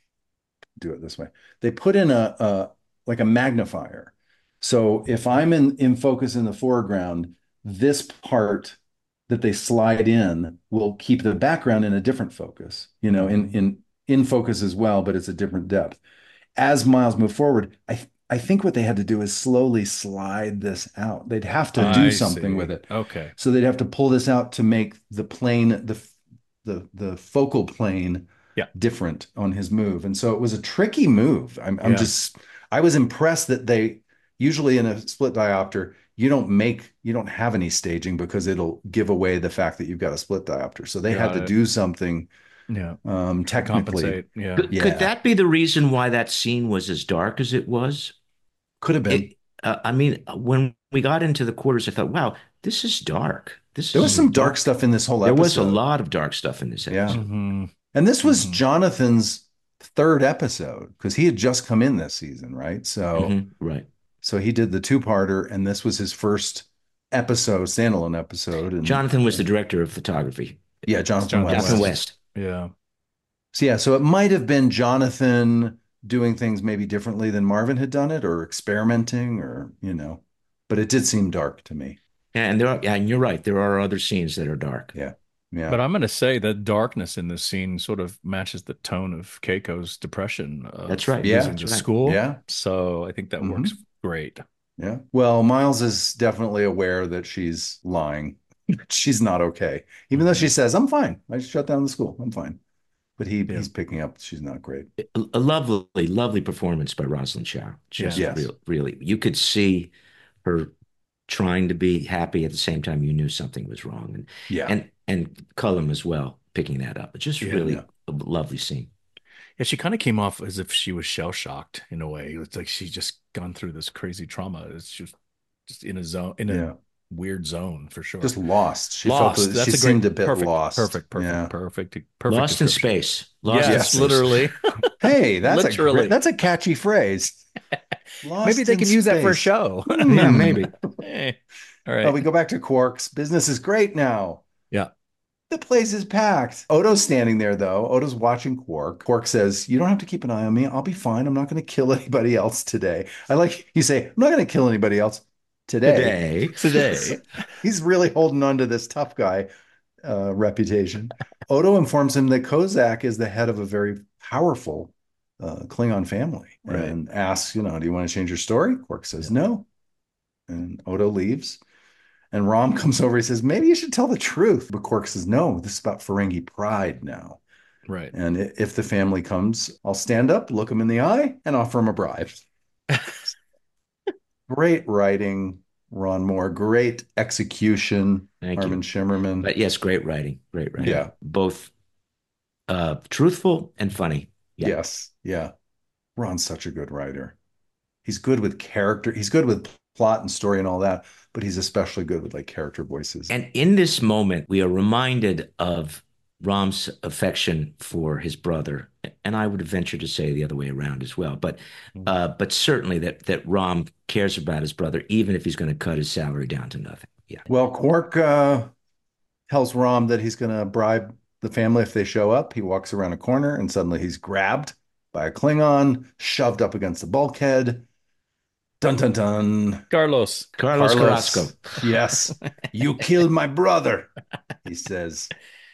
do it this way. They put in a, a like a magnifier. So if I'm in in focus in the foreground, this part that they slide in will keep the background in a different focus, you know, in in in focus as well, but it's a different depth. As Miles moved forward, I I think what they had to do is slowly slide this out. They'd have to do I something see. with it. Okay. So they'd have to pull this out to make the plane, the the the focal plane Yeah. different on his move. And so it was a tricky move. I'm, I'm Yeah. just, I was impressed that they usually in a split diopter, you don't make, you don't have any staging because it'll give away the fact that you've got a split diopter. So they had Got to it. do something Yeah. Um, technically, Compensate. Yeah. Could, could yeah, that be the reason why that scene was as dark as it was? could have been. It, uh, I mean, when we got into the quarters, I thought, wow, this is dark. This There was is some dark dark. stuff in this whole There was a episode. lot of dark stuff in this Yeah. episode. Hmm. And this was Hmm. Jonathan's third episode because he had just come in this season, right? So, Mhm, right. so he did the two-parter, and this was his first episode, standalone episode. And Jonathan was the director of photography. yeah, Jonathan Jonathan West. Jonathan West. West. Yeah. So yeah, so it might have been Jonathan doing things maybe differently than Marvin had done it, or experimenting, or you know, but it did seem dark to me. And there are, and you're right. There are other scenes that are dark. Yeah, yeah, But I'm going to say that darkness in this scene sort of matches the tone of Keiko's depression of That's right. Yeah, losing that's the right. school. yeah, So I think that Mhm. works great. yeah. Well, Miles is definitely aware that she's lying. She's not okay, even though she says, "I'm fine. I just shut down the school. I'm fine." But he Yeah. he's picking up she's not great. A, a lovely, lovely performance by Rosalind Chow. Just Yeah. Yes. real, really, you could see her trying to be happy at the same time you knew something was wrong, and Yeah, and and Cullum as well picking that up. It's just Yeah. really Yeah. a lovely scene. Yeah, she kind of came off as if she was shell shocked in a way. It's like she's just gone through this crazy trauma. It's just just in a zone, in a yeah. weird zone for sure. Just lost. She lost. felt that That's she a great, seemed a bit perfect, lost. perfect, perfect, Yeah. perfect, perfect. Lost in description. space. Lost in Yes, space. literally. Hey, that's a Literally. great, that's a catchy phrase. Lost Maybe they in can use that for a space. show. Hmm. Yeah, maybe. Eh. All right. Oh, we go back to Quark's. Business is great now. Yeah. The place is packed. Odo's standing there, though. Odo's watching Quark. Quark says, "You don't have to keep an eye on me. I'll be fine. I'm not going to kill anybody else today." I like you say, "I'm not going to kill anybody else today." Today. Today. He's really holding on to this tough guy uh, reputation. Odo informs him that Kozak is the head of a very powerful uh, Klingon family, Right. and asks, "You know, do you want to change your story?" Quark says, "No," and Odo leaves. And Rom comes over. He says, "Maybe you should tell the truth." But Quark says, "No, this is about Ferengi pride now. Right. And i- if the family comes, I'll stand up, look them in the eye, and offer them a bribe." Great writing, Ron Moore. Great execution, Thank you. Armin Shimmerman. But yes, great writing. Great writing. Yeah. Both uh, truthful and funny. Yeah. Yes. Yeah. Ron's such a good writer. He's good with character. He's good with plot and story and all that, but he's especially good with like character voices. And in this moment, we are reminded of Ram's affection for his brother, and I would venture to say the other way around as well. But, uh, but certainly that that Ram cares about his brother, even if he's going to cut his salary down to nothing. Yeah. Well, Quark uh, tells Rom that he's going to bribe the family if they show up. He walks around a corner and suddenly he's grabbed by a Klingon, shoved up against the bulkhead. Dun dun dun. Carlos. Carlos, Carlos. Carrasco. Yes. "You killed my brother," he says.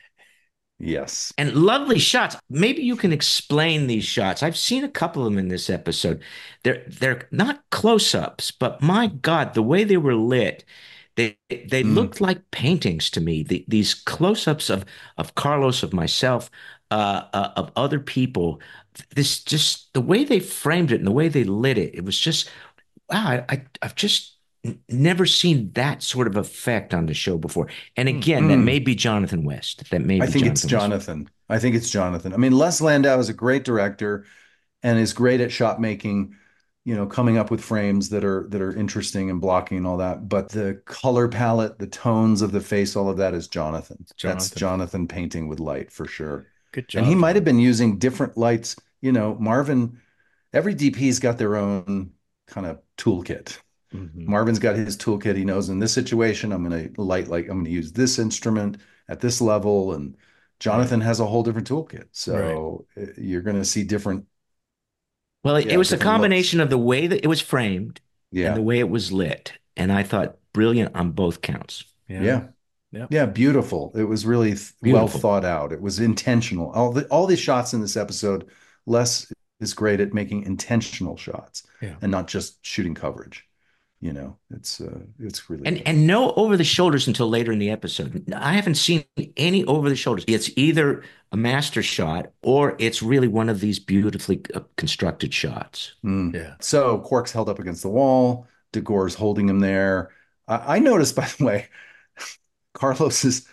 Yes. And lovely shots. Maybe you can explain these shots. I've seen a couple of them in this episode. They're they're not close-ups, but my God, the way they were lit, they they Mm. looked like paintings to me. The, these close-ups of of Carlos, of myself, uh, uh, of other people. This just the way they framed it and the way they lit it. It was just wow. I, I I've just n- never seen that sort of effect on the show before. And again, that Mm. may be Jonathan West. That may I be think it's Jonathan West. Jonathan. I think it's Jonathan. I mean, Les Landau is a great director and is great at shot making, you know, coming up with frames that are that are interesting and blocking and all that. But the color palette, the tones of the face, all of that is Jonathan. That's Jonathan. Jonathan painting with light for sure. Good job. And he might have been using different lights. You know, Marvin, every D P's got their own kind of toolkit. Mhm. Marvin's got his toolkit. He knows in this situation, I'm going to light like I'm going to use this instrument at this level, and Jonathan has a whole different toolkit. So uh, you're going to see different. Well, it, Yeah, it was a different combination of the way that it was framed Yeah, and the way it was lit. And I thought brilliant on both counts. yeah, Yeah. yeah, Yeah. beautiful. It was really th- well Beautiful. thought out. It was intentional. All the all these shots in this episode, Les is great at making intentional shots Yeah. and not just shooting coverage. You know, it's uh, it's really And good. and no over the shoulders until later in the episode. I haven't seen any over the shoulders. It's either a master shot or it's really one of these beautifully uh, constructed shots. Mm. Yeah. So Quark's held up against the wall. DeGore's holding him there. I, I noticed, by the way, Carlos is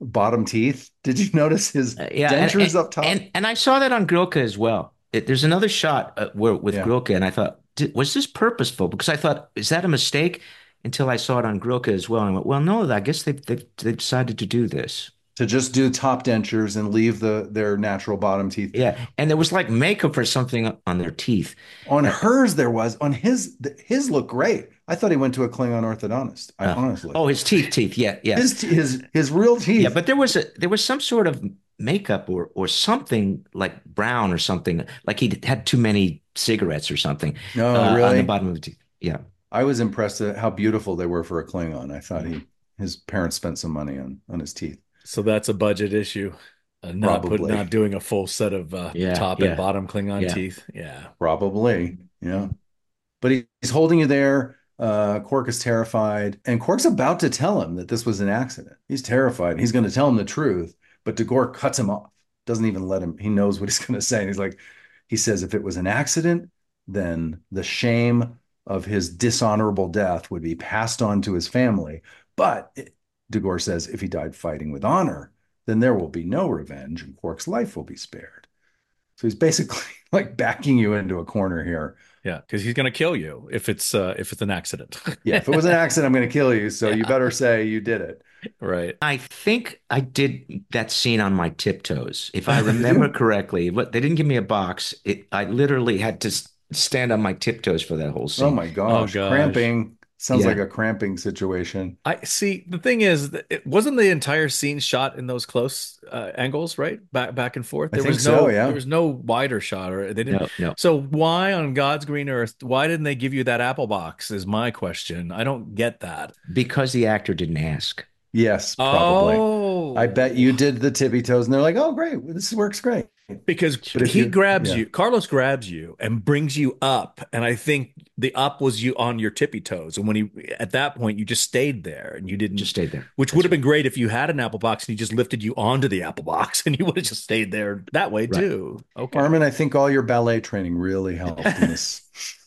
bottom teeth. Did you notice his Uh, yeah, and, dentures and up top? and and I saw that on Grilka as well. It, there's another shot uh, where with Yeah. Grilka, and I thought, did, was this purposeful? Because I thought, is that a mistake? Until I saw it on Grilka as well, and I went, well, no, I guess they they they decided to do this. To just do top dentures and leave the their natural bottom teeth. Yeah, and there was like makeup or something on their teeth. On Uh, hers, there was. On his, his looked great. I thought he went to a Klingon orthodontist. I uh, honestly, oh, his teeth, teeth, yeah, yeah, his his his real yeah. teeth. But there was a there was some sort of makeup or or something like brown or something, like he had too many cigarettes or something No, uh, on the really. bottom of the teeth. Yeah. I was impressed at how beautiful they were for a Klingon. I thought he his parents spent some money on on his teeth. So that's a budget issue. Uh, not put Probably, not doing a full set of uh, Yeah, top and yeah, bottom Klingon yeah. teeth. Yeah. probably, yeah. But he, he's holding you there. Uh, Quark is terrified, and Quark's about to tell him that this was an accident. He's terrified. He's going to tell him the truth, but Dagor cuts him off. Doesn't even let him. He knows what he's going to say. And he's like, he says, if it was an accident, then the shame of his dishonorable death would be passed on to his family. But it, Dagor says, if he died fighting with honor, then there will be no revenge, and Quark's life will be spared. So he's basically like backing you into a corner here. Yeah, because he's gonna kill you if it's uh if it's an accident. Yeah, if it was an accident, I'm going to kill you. So you Yeah. better say you did it. Right. I think I did that scene on my tiptoes, if I remember correctly. But they didn't give me a box. It, I literally had to s- stand on my tiptoes for that whole Oh scene. my Oh gosh, gosh. cramping. Sounds Yeah. like a cramping situation. I see. The thing is, that it wasn't the entire scene shot in those close uh, angles, right? Back back and forth. I There think was so, no yeah. there was no wider shot, or they didn't. No, no, So why on God's green earth? Why didn't they give you that apple box? Is my question. I don't get that. because the actor didn't ask. Yes, probably. Oh, I bet you did the tippy toes, and they're like, "Oh, great, this works great." because But if he you, grabs yeah, you, Carlos grabs you and brings you up, and I think the up was you on your tippy toes, and when he at that point you just stayed there and you didn't, Just stayed there. which That's would have right. been great if you had an apple box and he just lifted you onto the apple box and you would have just stayed there that way Right. too. Okay. Armin, I think all your ballet training really helped in this.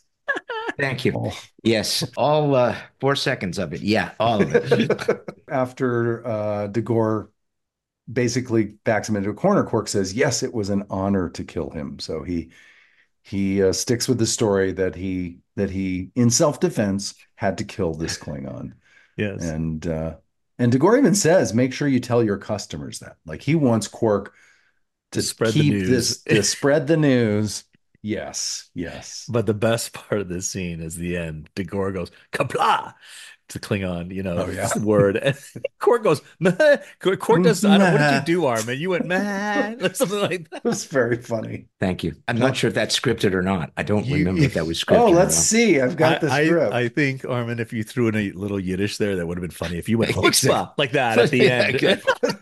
Thank you. Oh. Yes, all uh, four seconds of it. Yeah, all of it. After uh, Dagor basically backs him into a corner, Quark says, "Yes, it was an honor to kill him." So he he uh, sticks with the story that he that he, in self-defense, had to kill this Klingon. Yes. And uh, and Dagor even says, "Make sure you tell your customers that." Like he wants Quark To to spread the keep news. this to spread the news. Yes, yes. But the best part of this scene is the end. Dagor goes, "Kapla!" to Klingon, you know, Oh, yeah. word. And Court goes, "Meh." Court does, I don't, what did you do, Armin? You went, "Man," or something like that. It was very funny. Thank you. I'm not sure if that's scripted or not. I don't You- remember if that was scripted Oh, or let's not. see. I've got the I, script. I, I think, Armin, if you threw in a little Yiddish there, that would have been funny. If you went Exactly. "Chutzpah," like that at the Yeah, end. good.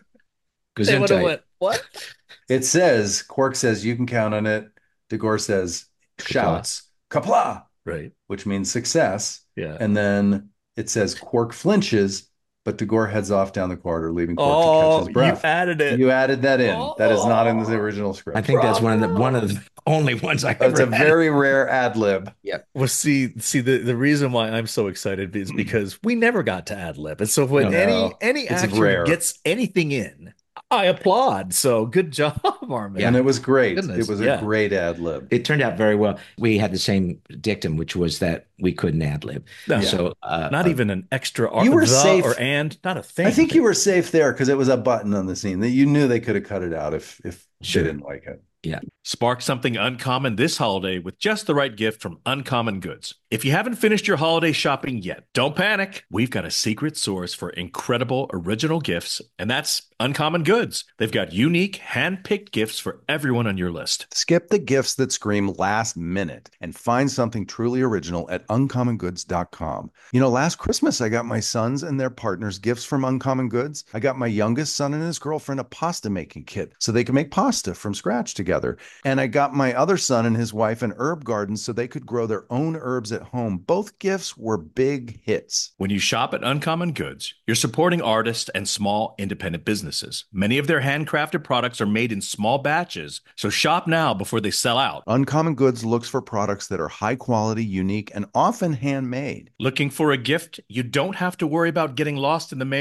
They would have Gesundheit. went, "What?" It says, Quark says, "You can count on it." Dagor says, shouts, "Kapla," Right. which means success. Yeah. And then it says Quark flinches, but Dagor heads off down the corridor, leaving Quark to catch Oh, his you breath. added it. You added that in. That is not in the original script. I think that's one of the one of the only ones I That's ever a had. very rare ad lib. Well, see, see the, the reason why I'm so excited is because we never got to ad lib, and so when No. any any It's actor rare. gets anything in, I applaud. So good job, Armin. And it was great. Goodness, It was yeah. a great ad lib. It turned out very well. We had the same dictum, which was that we couldn't ad lib. No, So uh, not uh, even an extra ar- You were the safe. or and, not a thing. I think you were safe there because it was a button on the scene that you knew they could have cut it out if if Sure. they didn't like it. yeah. Spark something uncommon this holiday with just the right gift from Uncommon Goods. If you haven't finished your holiday shopping yet, don't panic. We've got a secret source for incredible original gifts, and that's Uncommon Goods. They've got unique, hand-picked gifts for everyone on your list. Skip the gifts that scream last minute and find something truly original at uncommon goods dot com. You know, last Christmas, I got my sons and their partners gifts from Uncommon Goods. I got my youngest son and his girlfriend a pasta making kit so they can make pasta from scratch together. And I got my other son and his wife an herb garden so they could grow their own herbs at home. Both gifts were big hits. When you shop at Uncommon Goods, you're supporting artists and small independent businesses. Many of their handcrafted products are made in small batches, so shop now before they sell out. Uncommon Goods looks for products that are high quality, unique, and often handmade. Looking for a gift you don't have to worry about getting lost in the mail?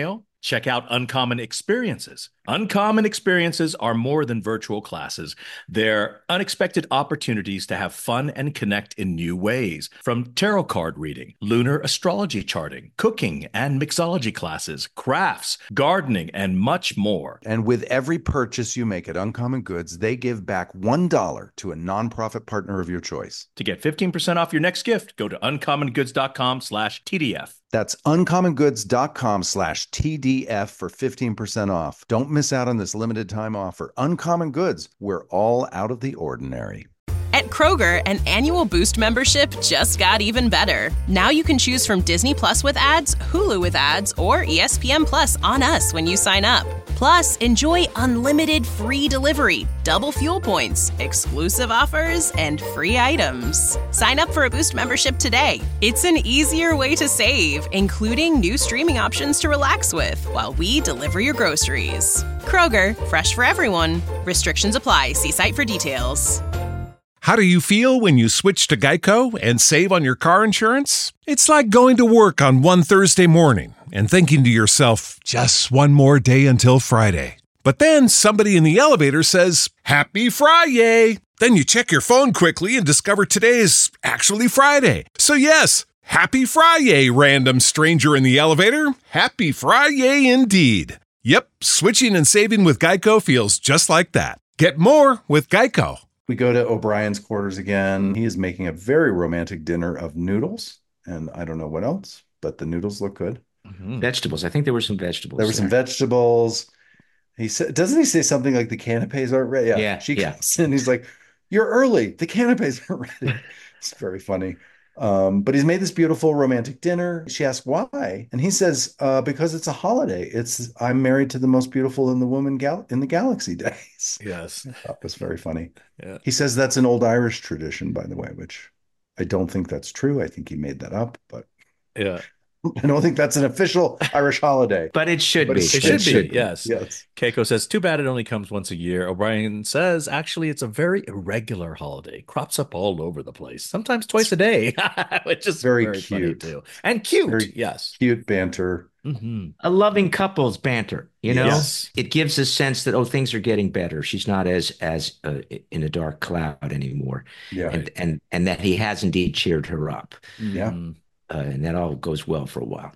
Check out Uncommon Experiences. Uncommon Experiences are more than virtual classes. They're unexpected opportunities to have fun and connect in new ways. From tarot card reading, lunar astrology charting, cooking and mixology classes, crafts, gardening, and much more. And with every purchase you make at Uncommon Goods, they give back one dollar to a nonprofit partner of your choice. To get fifteen percent off your next gift, go to uncommongoods.com slash TDF. That's uncommongoods.com slash TDF for fifteen percent off. Don't miss out on this limited time offer. Uncommon Goods, we're all out of the ordinary. At Kroger, an annual Boost membership just got even better. Now you can choose from Disney Plus with ads, Hulu with ads, or E S P N Plus on us when you sign up. Plus, enjoy unlimited free delivery, double fuel points, exclusive offers, and free items. Sign up for a Boost membership today. It's an easier way to save, including new streaming options to relax with while we deliver your groceries. Kroger, fresh for everyone. Restrictions apply. See site for details. How do you feel when you switch to Geico and save on your car insurance? It's like going to work on one Thursday morning and thinking to yourself, just one more day until Friday. But then somebody in the elevator says, Happy Friday! Then you check your phone quickly and discover today is actually Friday. So yes, Happy Friday, random stranger in the elevator. Happy Friday indeed. Yep, switching and saving with Geico feels just like that. Get more with Geico. We go to O'Brien's quarters again. He is making a very romantic dinner of noodles, and I don't know what else, but the noodles look good. Mm-hmm. Vegetables. I think there were some vegetables. There were some vegetables. He said, doesn't he say something like the canapes aren't ready? Yeah. Yeah, She yeah. comes in, he's like, you're early. The canapes aren't ready. It's very funny. Um, but he's made this beautiful romantic dinner. She asks why, and he says, uh, because it's a holiday. It's I'm married to the most beautiful in the woman gal- in the galaxy days. Yes. That was very funny. Yeah. He says that's an old Irish tradition, by the way, which I don't think that's true. I think he made that up, but Yeah. I don't think that's an official Irish holiday. But it should But be. it It should be, yes. Yes. Keiko says, too bad it only comes once a year. O'Brien says, actually, it's a very irregular holiday. Crops up all over the place, sometimes twice a day, which is Very very, funny cute. too. And cute, Very yes. Cute banter. Mm-hmm. A loving couple's banter, you know? Yes. It gives a sense that, oh, things are getting better. She's not as as uh, in a dark cloud anymore. Yeah. And, and, and that he has indeed cheered her up. Yeah. Mhm. Uh, and that all goes well for a while.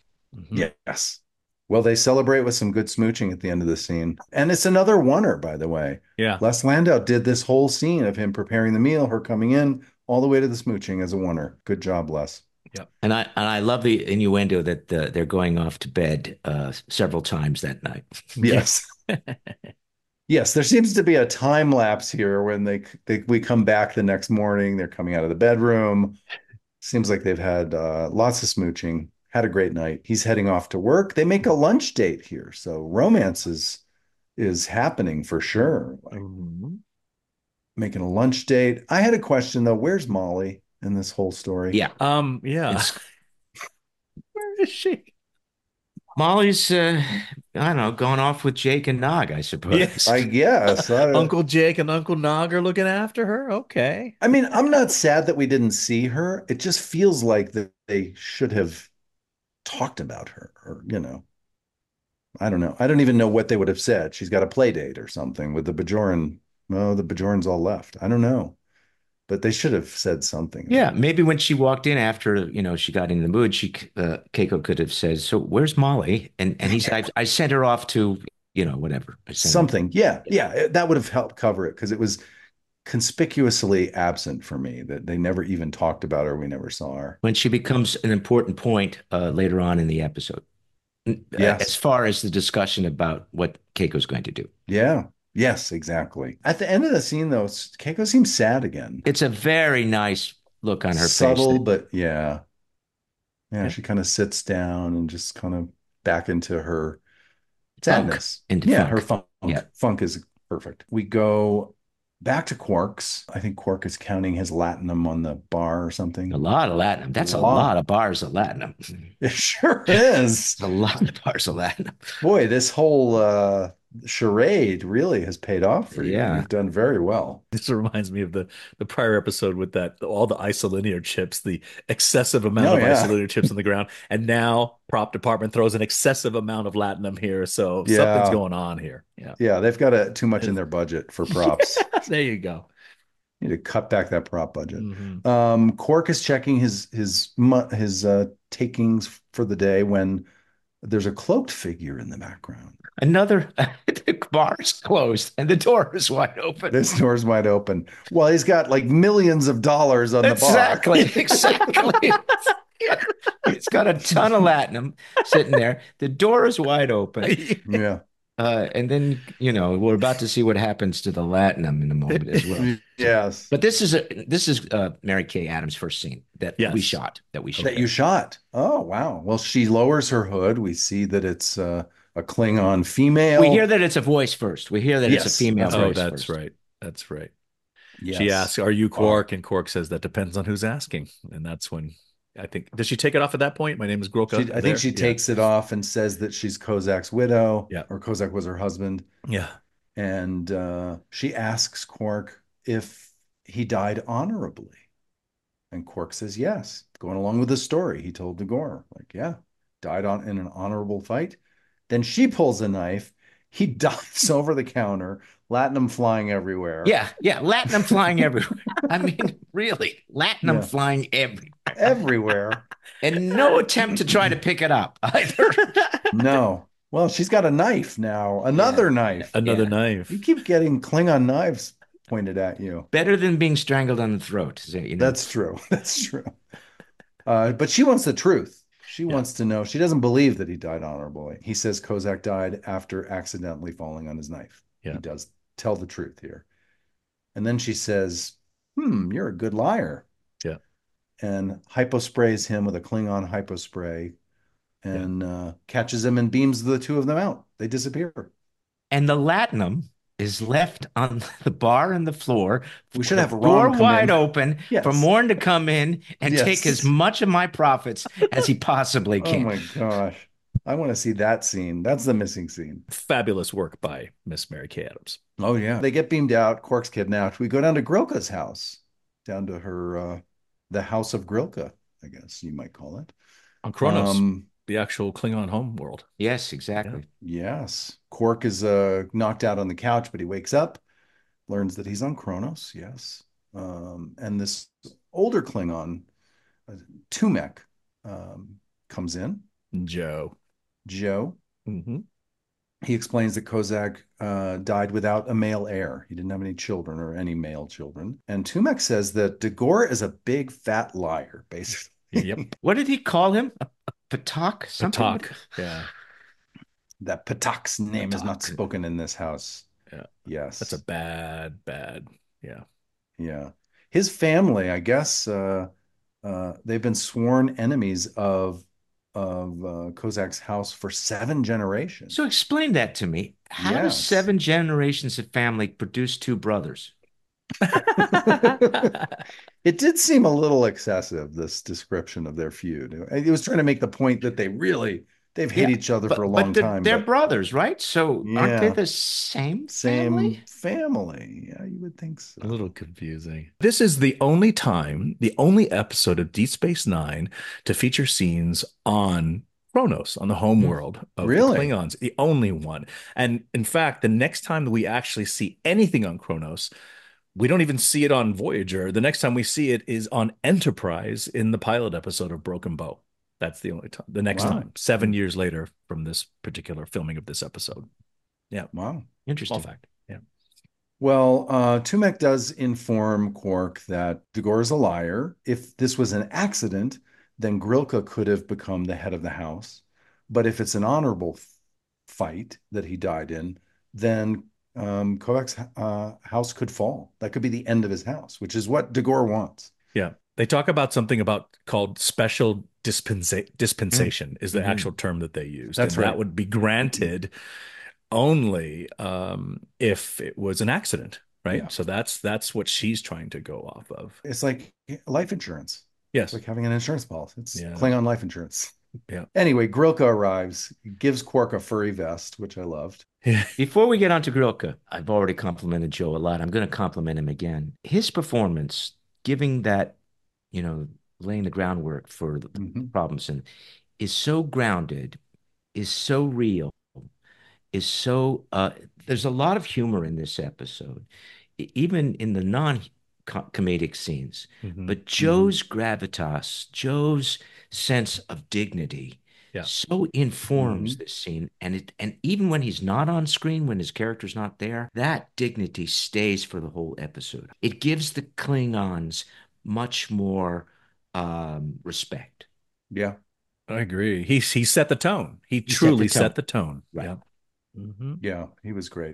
Mhm. Yes. Well, they celebrate with some good smooching at the end of the scene. And it's another oneer, by the way. Yeah. Les Landau did this whole scene of him preparing the meal, her coming in, all the way to the smooching as a oneer. Good job, Les. And I and I love the innuendo that uh, they're going off to bed uh, several times that night. Yes. Yes, there seems to be a time lapse here when they, they we come back the next morning. They're coming out of the bedroom. Seems like they've had uh, lots of smooching, had a great night. He's heading off to work. They make a lunch date here. So romance is, is happening for sure. Like, Mhm. making a lunch date. I had a question though. Where's Molly in this whole story? Yeah. Um, yeah. It's- Where is she? Molly's, uh, I don't know, going off with Jake and Nog, I suppose. Yes. I guess. I, Uncle Jake and Uncle Nog are looking after her. Okay. I mean, I'm not sad that we didn't see her. It just feels like that they should have talked about her, or, you know, I don't know. I don't even know what they would have said. She's got a play date or something with the Bajoran. No, the Bajorans all left. I don't know. But they should have said something. Yeah, maybe when she walked in after, you know, she got in the mood, she uh, Keiko could have said, "So where's Molly?" And and he said, I, "I sent her off to, you know, whatever." I sent her- Something. Yeah. Yeah. That would have helped cover it because it was conspicuously absent for me that they never even talked about her. We never saw her. When she becomes an important point uh, later on in the episode, uh, Yes. as far as the discussion about what Keiko's going to do. Yeah. Yes, exactly. At the end of the scene, though, Keiko seems sad again. It's a very nice look on her Subtle, face. but yeah. Yeah, Yeah. she kind of sits down and just kind of back into her Funk. sadness. Into yeah, funk. her funk. Yeah. Funk is perfect. We go back to Quark's. I think Quark is counting his latinum on the bar or something. A lot of Latinum. That's a Lot. lot of bars of Latinum. It sure is. A lot of bars of Latinum. Boy, this whole uh charade really has paid off for you. Yeah. You've done very well. This reminds me of the the prior episode with that all the isolinear chips, the excessive amount Oh, of yeah. isolinear chips on the ground, and now prop department throws an excessive amount of latinum here, so Yeah. something's going on here. Yeah, Yeah, they've got a, too much in their budget for props. there you go. Need to cut back that prop budget. Mhm. Um, Quark is checking his his mu- his uh, takings for the day when there's a cloaked figure in the background. Another, the bar is closed and the door is wide open. This door's wide open. Well, he's got like millions of dollars on the bar. Exactly, exactly. It's got a ton of latinum sitting there. The door is wide open. Yeah. Uh, and then, you know, we're about to see what happens to the latinum in a moment as well. Yes. But this is a this is uh, Mary Kay Adams' first scene that Yes. we shot. That we shot. That you shot. Oh, wow. Well, she lowers her hood. We see that it's uh, a Klingon female. We hear that it's a voice first. We hear that it's Yes, a female that's Oh, voice that's first. right. That's right. Yes. She asks, "Are you Quark?" And Quark says, "That depends on who's asking." And that's when I think does she take it off at that point? My name is Grilka. She, I think There? she Yeah. takes it off and says that she's Kozak's widow, Yeah. or Kozak was her husband. Yeah. And uh, she asks Quark if he died honorably. And Quark says yes, going along with the story he told Dagor. Like, yeah, died on in an honorable fight. Then she pulls a knife. He dives over the counter, latinum flying everywhere. Yeah, yeah, latinum flying everywhere. I mean, really, latinum Yeah. flying everywhere. Everywhere. And no attempt to try to pick it up either. No. Well, she's got a knife now. Another Yeah. knife. Another Yeah. knife. You keep getting Klingon knives pointed at you. Better than being strangled on the throat. You know? That's true. That's true. Uh, but she wants the truth. She Yeah. wants to know. She doesn't believe that he died honorably. He says Kozak died after accidentally falling on his knife. Yeah. He does tell the truth here. And then she says, hmm, you're a good liar. Yeah. And hyposprays him with a Klingon hypospray and uh, catches him and beams the two of them out. They disappear. And the latinum is left on the bar and the floor. We should have the Ron door come wide in. open Yes. for Morn to come in and Yes. take as much of my profits as he possibly Oh can. my gosh. I want to see that scene. That's the missing scene. Fabulous work by Miss Mary Kay Adams. Oh, yeah. They get beamed out. Quark's kidnapped. We go down to Grilka's house, down to her, uh, the house of Grilka, I guess you might call it. On Kronos, Um, the actual Klingon home world. Yes, exactly. yes. Quark is uh, knocked out on the couch, but he wakes up, learns that he's on Kronos. Yes. Um, and this older Klingon, uh, Tumek, um, comes in. Joe. Joe. Mm-hmm. He explains that Kozak uh, died without a male heir. He didn't have any children or any male children. And Tumek says that Dagor is a big fat liar, basically. Yep. What did he call him? A Patak? Something? Talk. Yeah. That Patak's name is not Patak. spoken in this house. Yeah. Yes. That's a bad, bad. Yeah. Yeah. His family, I guess, uh, uh, they've been sworn enemies of of uh, Kozak's house for seven generations. So explain that to me. How does Yes. seven generations of family produce two brothers? It did seem a little excessive, this description of their feud. It was trying to make the point that they really they've hated Yeah, each other But, for a but long they're, time. they're but brothers, right? So aren't they Yeah. the same same family? family. Yeah, you would think so. A little confusing. This is the only time, the only episode of Deep Space Nine to feature scenes on Kronos, on the home world of Really? the Klingons. The only one. And in fact, the next time that we actually see anything on Kronos, we don't even see it on Voyager. The next time we see it is on Enterprise in the pilot episode of Broken Bow. That's the only time. The next Wow. time, seven years later from this particular filming of this episode. Yeah. Wow. Small Interesting. fact. Yeah. Well, uh, Tumek does inform Quark that Dagor is a liar. If this was an accident, then Grilka could have become the head of the house. But if it's an honorable f- fight that he died in, then um, Kovac's uh, house could fall. That could be the end of his house, which is what Dagor wants. Yeah. They talk about something about called special dispensa- dispensation is the Mhm. actual term that they use. That's and right. That would be granted only um, if it was an accident, right? Yeah. So that's that's what she's trying to go off of. It's like life insurance. Yes. It's like having an insurance policy. It's Yeah. Klingon life insurance. Yeah. Anyway, Grilka arrives, gives Quark a furry vest, which I loved. Yeah. Before we get on to Grilka, I've already complimented Joe a lot. I'm going to compliment him again. His performance, giving that, you know, laying the groundwork for the Mm-hmm. problems, and is so grounded, is so real, is so. Uh, there's a lot of humor in this episode, e- even in the non-comedic scenes. Mhm. But Joe's gravitas, Joe's sense of dignity Yeah. so informs Mm-hmm. this scene, and it and even when he's not on screen, when his character's not there, that dignity stays for the whole episode. It gives the Klingons much more um, respect. Yeah. I agree. He he set the tone. He, He set the truly tone. set the tone. Right. Yeah. hmm Yeah. He was great.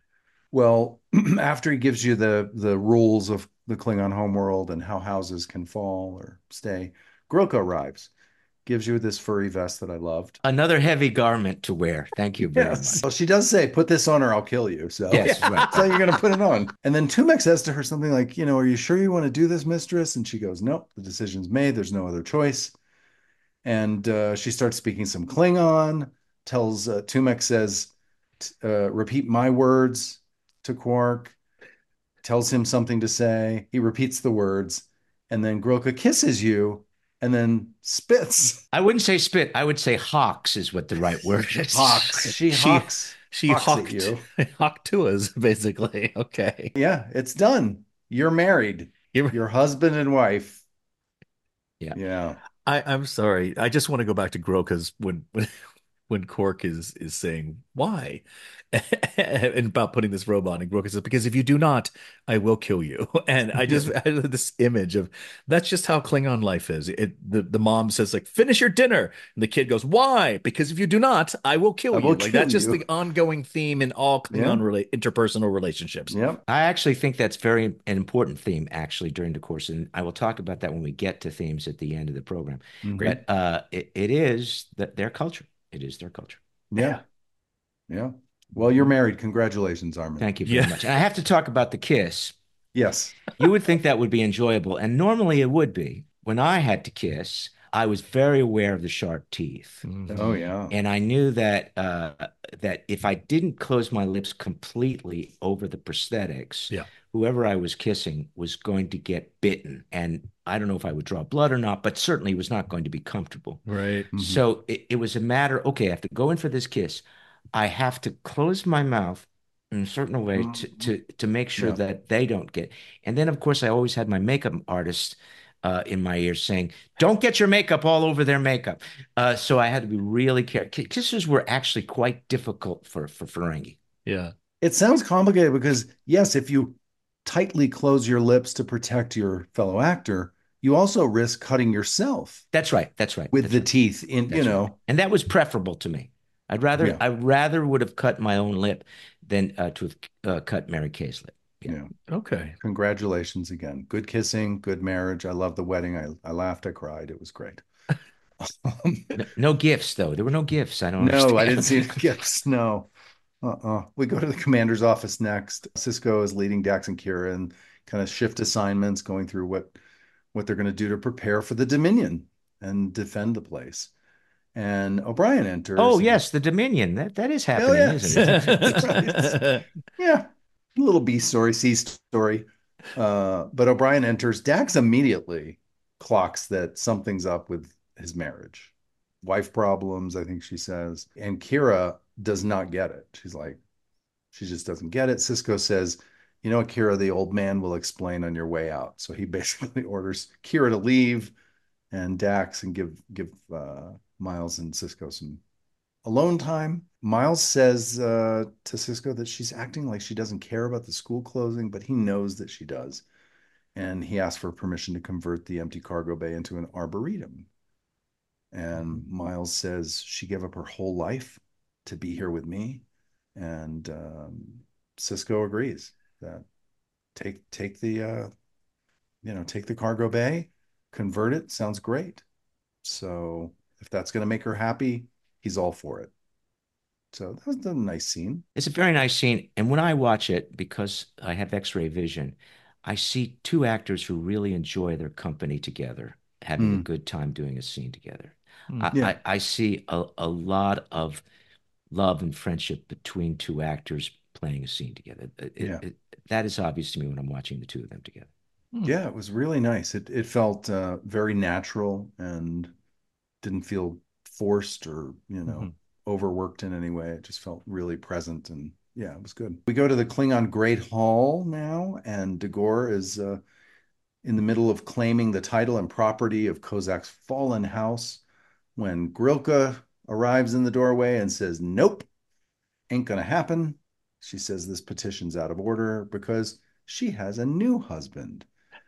Well, after he gives you the the rules of the Klingon homeworld and how houses can fall or stay, Grilka arrives, gives you this furry vest that I loved. Another heavy garment to wear. Thank you very Yes. much. Well, she does say, put this on or I'll kill you. So, Yes, right. so you're going to put it on. And then Tumek says to her something like, you know, are you sure you want to do this, mistress? And she goes, nope, the decision's made. There's no other choice. And uh, she starts speaking some Klingon, tells uh, Tumek says, uh, repeat my words to Quark, tells him something to say. He repeats the words. And then Grilka kisses you and then spits. I wouldn't say spit. I would say hawks is what the right word is. Hawks. She, She- hawks. She hawks at hawked, you. hawked to us, basically. Okay. Yeah, it's done. You're married. You're- You're husband and wife. Yeah. Yeah. I, I'm sorry. I just want to go back to Groka's when when when Quark is is saying why and about putting this robe on, and Groka says, because if you do not, I will kill you. And I just I had this image of that's just how Klingon life is. It the, the mom says like finish your dinner, and the kid goes why? Because if you do not, I will kill I you. will Like kill that's just you. the ongoing theme in all Klingon Yeah. rela- interpersonal relationships. Yep. I actually think that's very an important theme actually during the course, and I will talk about that when we get to themes at the end of the program. Great. But uh, it, it is that their culture. It is their culture. Yeah. Yeah. Well, you're married. Congratulations, Armin. Thank you very Yeah. much. And I have to talk about the kiss. Yes. You would think that would be enjoyable, and normally it would be. When I had to kiss, I was very aware of the sharp teeth. Mhm. Oh, yeah. And I knew that uh, that if I didn't close my lips completely over the prosthetics, Yeah. whoever I was kissing was going to get bitten. And I don't know if I would draw blood or not, but certainly it was not going to be comfortable. Right. Mhm. So it, it was a matter, okay, I have to go in for this kiss. I have to close my mouth in a certain way to to to make sure Yeah. that they don't get. And then, of course, I always had my makeup artist uh, in my ear saying, "Don't get your makeup all over their makeup." Uh, so I had to be really careful. Kisses were actually quite difficult for for Ferengi. Yeah. It sounds complicated because, yes, if you tightly close your lips to protect your fellow actor, you also risk cutting yourself That's right. That's right. with that's the right, teeth in, that's you right. know. And that was preferable to me. I'd rather Yeah. I rather would have cut my own lip than uh, to have uh, cut Mary Kay's lip. Yeah. Yeah. Okay. Congratulations again. Good kissing, good marriage. I love the wedding. I, I laughed, I cried. It was great. No, no gifts though. There were no gifts. I don't No, I understand. didn't see any gifts. No. Uh-uh. We go to the commander's office next. Cisco is leading Dax and Kira and kind of shift assignments, going through what what they're going to do to prepare for the Dominion and defend the place. And O'Brien enters. Oh and- yes, the Dominion. That that is Hell happening, yeah. isn't it? Yeah, a little B story, C story. Uh, but O'Brien enters. Dax immediately clocks that something's up with his marriage. Wife problems, I think she says. And Kira does not get it. She's like, she just doesn't get it. Cisco says, you know what, Kira, the old man will explain on your way out. So he basically orders Kira to leave and Dax and give give uh, Miles and Cisco some alone time. Miles says uh, to Cisco that she's acting like she doesn't care about the school closing, but he knows that she does. And he asks for permission to convert the empty cargo bay into an arboretum. And Miles says she gave up her whole life to be here with me. And um, Cisco agrees that take take the uh, you know take the cargo bay, convert it. Sounds great. So if that's going to make her happy, he's all for it. So that was a nice scene. It's a very nice scene. And when I watch it, because I have X-ray vision, I see two actors who really enjoy their company together, having a Mm. good time doing a scene together. Hmm. I, Yeah. I, I see a, a lot of love and friendship between two actors playing a scene together. It, it, Yeah. it- that is obvious to me when I'm watching the two of them together. Hmm. Yeah, it was really nice. It it felt uh, very natural and didn't feel forced or, you know, Mhm. overworked in any way. It just felt really present and yeah, it was good. We go to the Klingon Great Hall now, and Dagor is uh, in the middle of claiming the title and property of Kozak's fallen house when Grilka arrives in the doorway and says, "Nope, ain't gonna happen." She says this petition's out of order because she has a new husband.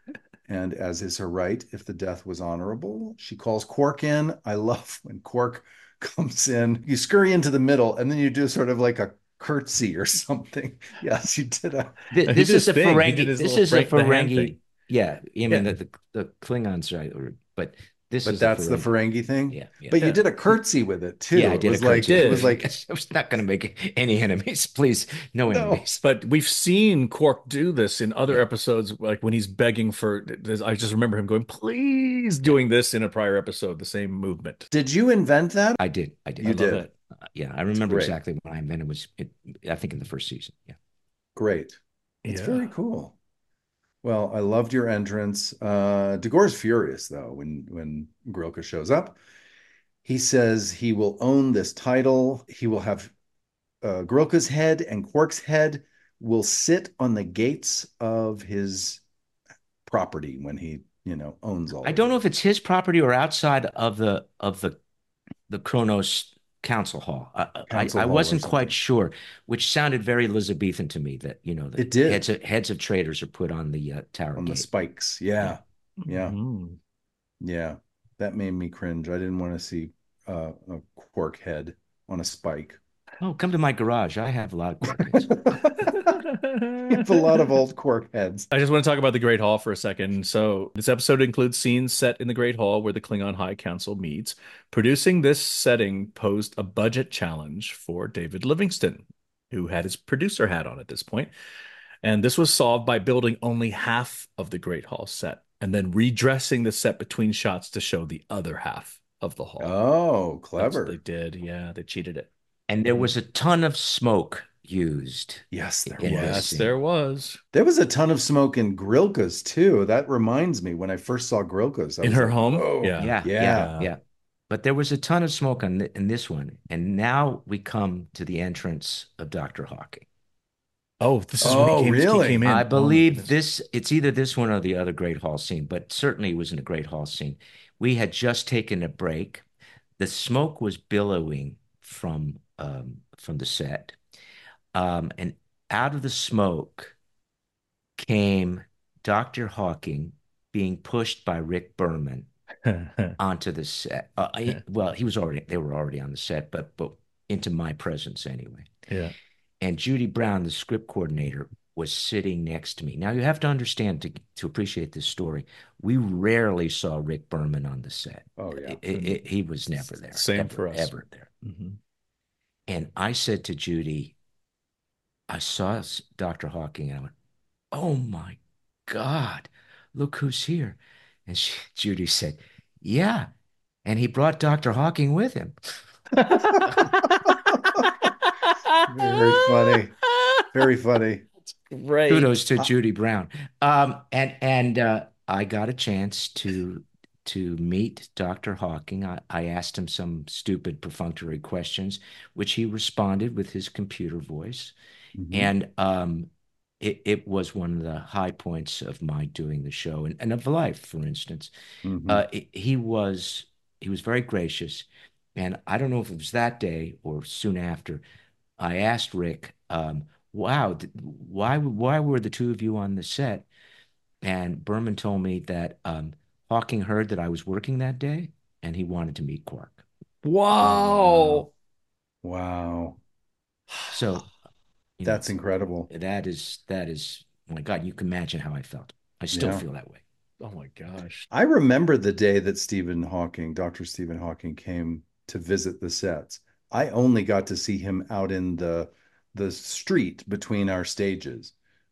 And as is her right, if the death was honorable, she calls Quark in. I love when Quark comes in. You scurry into the middle and then you do sort of like a curtsy or something. Yes, you did a. Th- Uh, He This did is his a thing. He did Ferengi. his This little is a Frank the hand Ferengi. thing. Yeah, I mean Yeah. the the, the Klingons, right? Or, but this But is a that's the Ferengi. Ferengi thing. Yeah, yeah. But you Yeah. did a curtsy with it Yeah, too. I It did a was like You curtsy. it I was did. like was, I was not going to make any enemies. Please, no no. enemies. But we've seen Quark do this in other Yeah, episodes, like when he's begging for. I just remember him going, "Please," yeah. doing this in a prior episode, the same movement. Did you invent that? I did. I I You did. love did. it. Uh, yeah, I It's remember great. exactly when I invented it was. It, I think in the first season. Yeah. Great. That's Yeah. very cool. Well, I loved your entrance. Uh Dagor's furious though when when Grilka shows up. He says he will own this title. He will have uh, Grilka's head and Quark's head will sit on the gates of his property when he, you know, owns all I of don't know it. if it's his property or outside of the of the the Kronos Council Hall. I, I, Council I Hall or wasn't quite something. sure, which sounded very Elizabethan to me. That you know the It did heads of heads of traders are put on the uh, Tower on the Gate. spikes. Yeah. Yeah. Yeah. Mhm. Yeah. That made me cringe. I didn't want to see uh, a Quark head on a spike. Oh, come to my garage. I have a lot of Quark heads. You have a lot of old Quark heads. I just want to talk about the Great Hall for a second. So, this episode includes scenes set in the Great Hall where the Klingon High Council meets. Producing this setting posed a budget challenge for David Livingston, who had his producer hat on at this point. And this was solved by building only half of the Great Hall set and then redressing the set between shots to show the other half of the hall. Oh, That's what they clever. did. Yeah, they cheated it. And there was a ton of smoke used Yes, there in this Yes, was. scene. there was. There was a ton of smoke in Grilka's too. That reminds me when I first saw Grilka's, I In was her like, home? whoa, Yeah. Yeah, yeah, yeah. yeah. But there was a ton of smoke on th in this one. And now we come to the entrance of Doctor Hawking. Oh, this is when he Oh, came, he came really? in. I Oh my believe goodness. this, it's either this one or the other Great Hall scene, but certainly it was in the Great Hall scene. We had just taken a break. The smoke was billowing from um, from the set. Um, and out of the smoke came Doctor Hawking being pushed by Rick Berman onto the set. Uh, he- well, he was already, they were already on the set, but but into my presence anyway. Yeah. And Judy Brown, the script coordinator, was sitting next to me. Now you have to understand to to appreciate this story. We rarely saw Rick Berman on the set. Oh, yeah. It- it- it- he was never there. Same ever, for us. Ever there. Mhm. And I said to Judy, I saw Doctor Hawking, and I went, "Oh my God, look who's here!" And she, Judy said, "Yeah," and he brought Doctor Hawking with him. Very funny. Very funny. Great. Kudos to Uh, Judy Brown. Um, and and uh, I got a chance to to meet Doctor Hawking. I, I asked him some stupid, perfunctory questions, which he responded with his computer voice. mhm, And um, it, it was one of the high points of my doing the show and, and of life, for instance. mhm. Uh, it- he was he was very gracious. And I don't know if it was that day or soon after, I asked Rick, um, wow, th- why why were the two of you on the set? And Berman told me that um, Hawking heard that I was working that day and he wanted to meet Quark. Wow. Wow. So, you know, That's incredible. that is that is oh my God, you can imagine how I felt. I still Yeah. feel that way. Oh my gosh. I remember the day that Stephen Hawking, Doctor Stephen Hawking, came to visit the sets. I only got to see him out in the the street between our stages.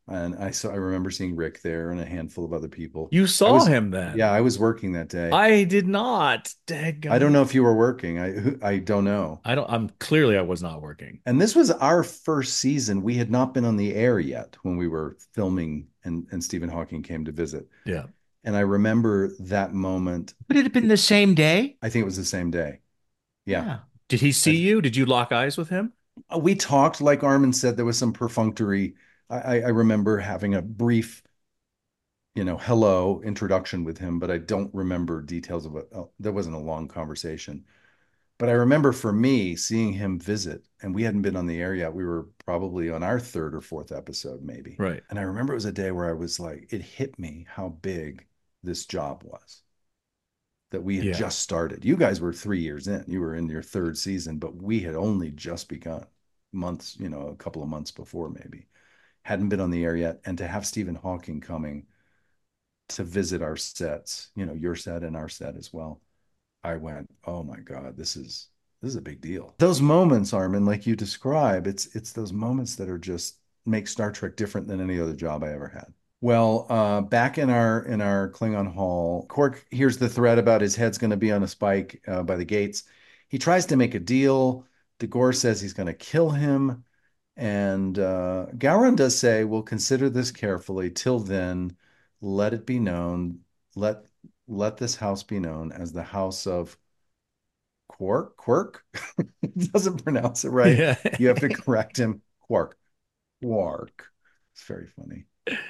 And I saw I remember seeing Rick there and a handful of other people. You I saw was him then. Yeah, I was working that day. I did not. I don't Daggum. know if you were working. I I don't know. I don't. I'm clearly I was not working. And this was our first season. We had not been on the air yet when we were filming and, and Stephen Hawking came to visit. Yeah. And I remember that moment. Would it have been the same day? I think it was the same day. Yeah. Yeah. Did he see you? Did you lock eyes with him? We talked, like Armin said, there was some perfunctory. I, I remember having a brief, you know, hello introduction with him, but I don't remember details of it. Oh, there wasn't a long conversation. But I remember for me seeing him visit, and we hadn't been on the air yet. We were probably on our third or fourth episode, maybe. Right. And I remember it was a day where I was like, it hit me how big this job was, that we had Yeah. just started. You guys were three years in. You were in your third season, but we had only just begun months, you know, a couple of months before, maybe. Hadn't been on the air yet. And to have Stephen Hawking coming to visit our sets, you know, your set and our set as well, I went, oh my God, this is this is a big deal. Those moments, Armin, like you describe, it's it's those moments that are just make Star Trek different than any other job I ever had. Well, uh, back in our in our Klingon hall, Quark hears the threat about his head's going to be on a spike uh, by the gates. He tries to make a deal. Dagor says he's going to kill him, and uh, Gowron does say, "We'll consider this carefully. Till then, let it be known. Let let this house be known as the house of Quark." Quirk doesn't pronounce it right. Yeah. You have to correct him. Quark. Quark. It's very funny.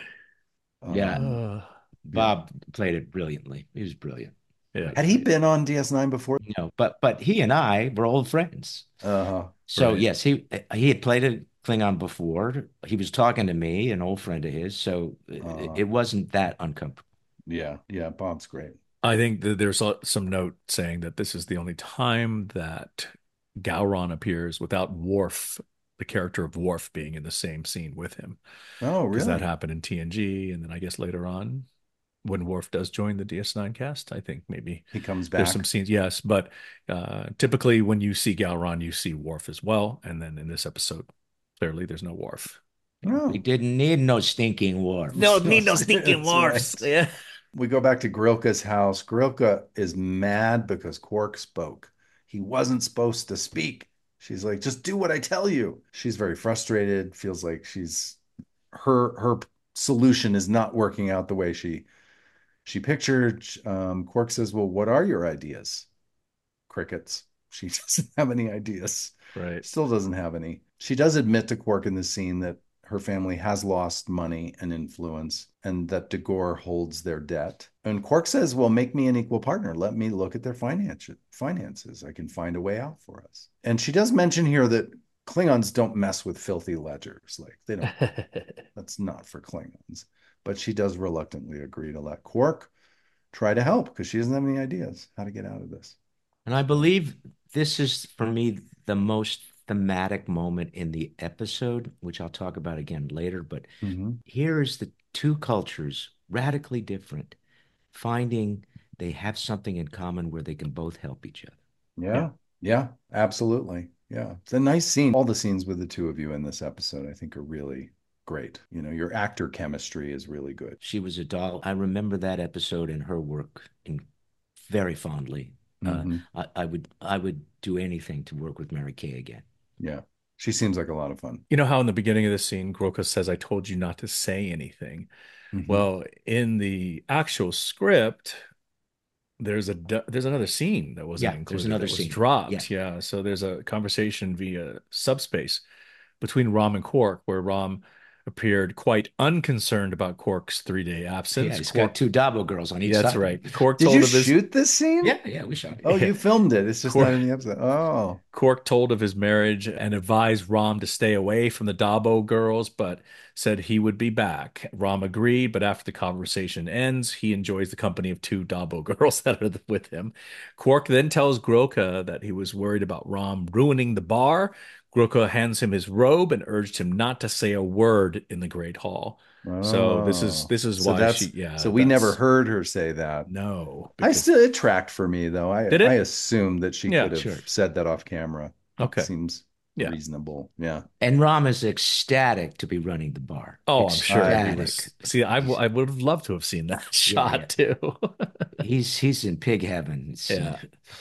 Yeah. Um, Uh, Bob played it brilliantly. He was brilliant. yeah. had he been on D S nine before? You know, but but he and I were old friends. Uh, So Right. yes, he he had played a Klingon before. He was talking to me, an old friend of his. So it, Uh. it wasn't that uncomfortable. yeah, yeah. Bob's great. I think that there's a- some note saying that this is the only time that Gowron appears without Worf, the character of Worf, being in the same scene with him. Oh, Because really? that happened in T N G, and then I guess later on, when Worf does join the D S nine cast, I think maybe He comes there's back. some scenes. Yes, but uh, typically when you see Gowron, you see Worf as well, and then in this episode, clearly there's no Worf. Oh. We didn't need no stinking Worf. No need no stinking That's Worfs. right. Yeah. We go back to Grilka's house. Grilka is mad because Quark spoke. He wasn't supposed to speak. She's like, just do what I tell you. She's very frustrated, feels like she's her her solution is not working out the way she she pictured. Um, Quark says, well, what are your ideas? Crickets. She doesn't have any ideas. Right. Still doesn't have any. She does admit to Quark in the scene that her family has lost money and influence and that Dagor holds their debt. And Quark says, well, make me an equal partner. Let me look at their finance, finances. I can find a way out for us. And she does mention here that Klingons don't mess with filthy ledgers. Like they don't, that's not for Klingons. But she does reluctantly agree to let Quark try to help because she doesn't have any ideas how to get out of this. And I believe this is, for me, the most thematic moment in the episode, which I'll talk about again later. But Mm-hmm. here is the two cultures, radically different, finding they have something in common where they can both help each other. Yeah. Yeah, absolutely. Yeah. It's a nice scene. All the scenes with the two of you in this episode, I think, are really great. You know, your actor chemistry is really good. She was a doll. I remember that episode and her work in very fondly. Mhm. Uh, I, I would I would do anything to work with Mary Kay again. Yeah. She seems like a lot of fun. You know how in the beginning of the scene, Groka says, I told you not to say anything. Mhm. Well, in the actual script, there's a there's another scene that wasn't Yeah, included. there's another that was scene. dropped. Yeah. Yeah. So there's a conversation via subspace between Rom and Quark, where Rom appeared quite unconcerned about Quark's three-day absence. Yeah, he's Quark, got two Dabo girls on each yeah, side. that's right. Quark Did told you of his shoot this scene? Yeah, yeah, we shot it. Oh, you filmed it. It's just Quark- not in the episode. Oh. Quark told of his marriage and advised Rom to stay away from the Dabo girls, but said he would be back. Rom agreed, but after the conversation ends, he enjoys the company of two Dabo girls that are with him. Quark then tells Groka that he was worried about Rom ruining the bar. Groka hands him his robe and urged him not to say a word in the Great Hall. So this is Oh. this is So why that's she yeah. so we that's- never heard her say that. No. I because- still it tracked for me though. I Did it? I assumed that she Yeah, could have sure. said that off camera. Okay. It seems Yeah. reasonable. Yeah. And Ram is ecstatic to be running the bar. Oh, I'm sure he Ecstatic. was. See, I, w- I would have loved to have seen that Yeah, shot too. He's he's in pig heaven. It's- Yeah.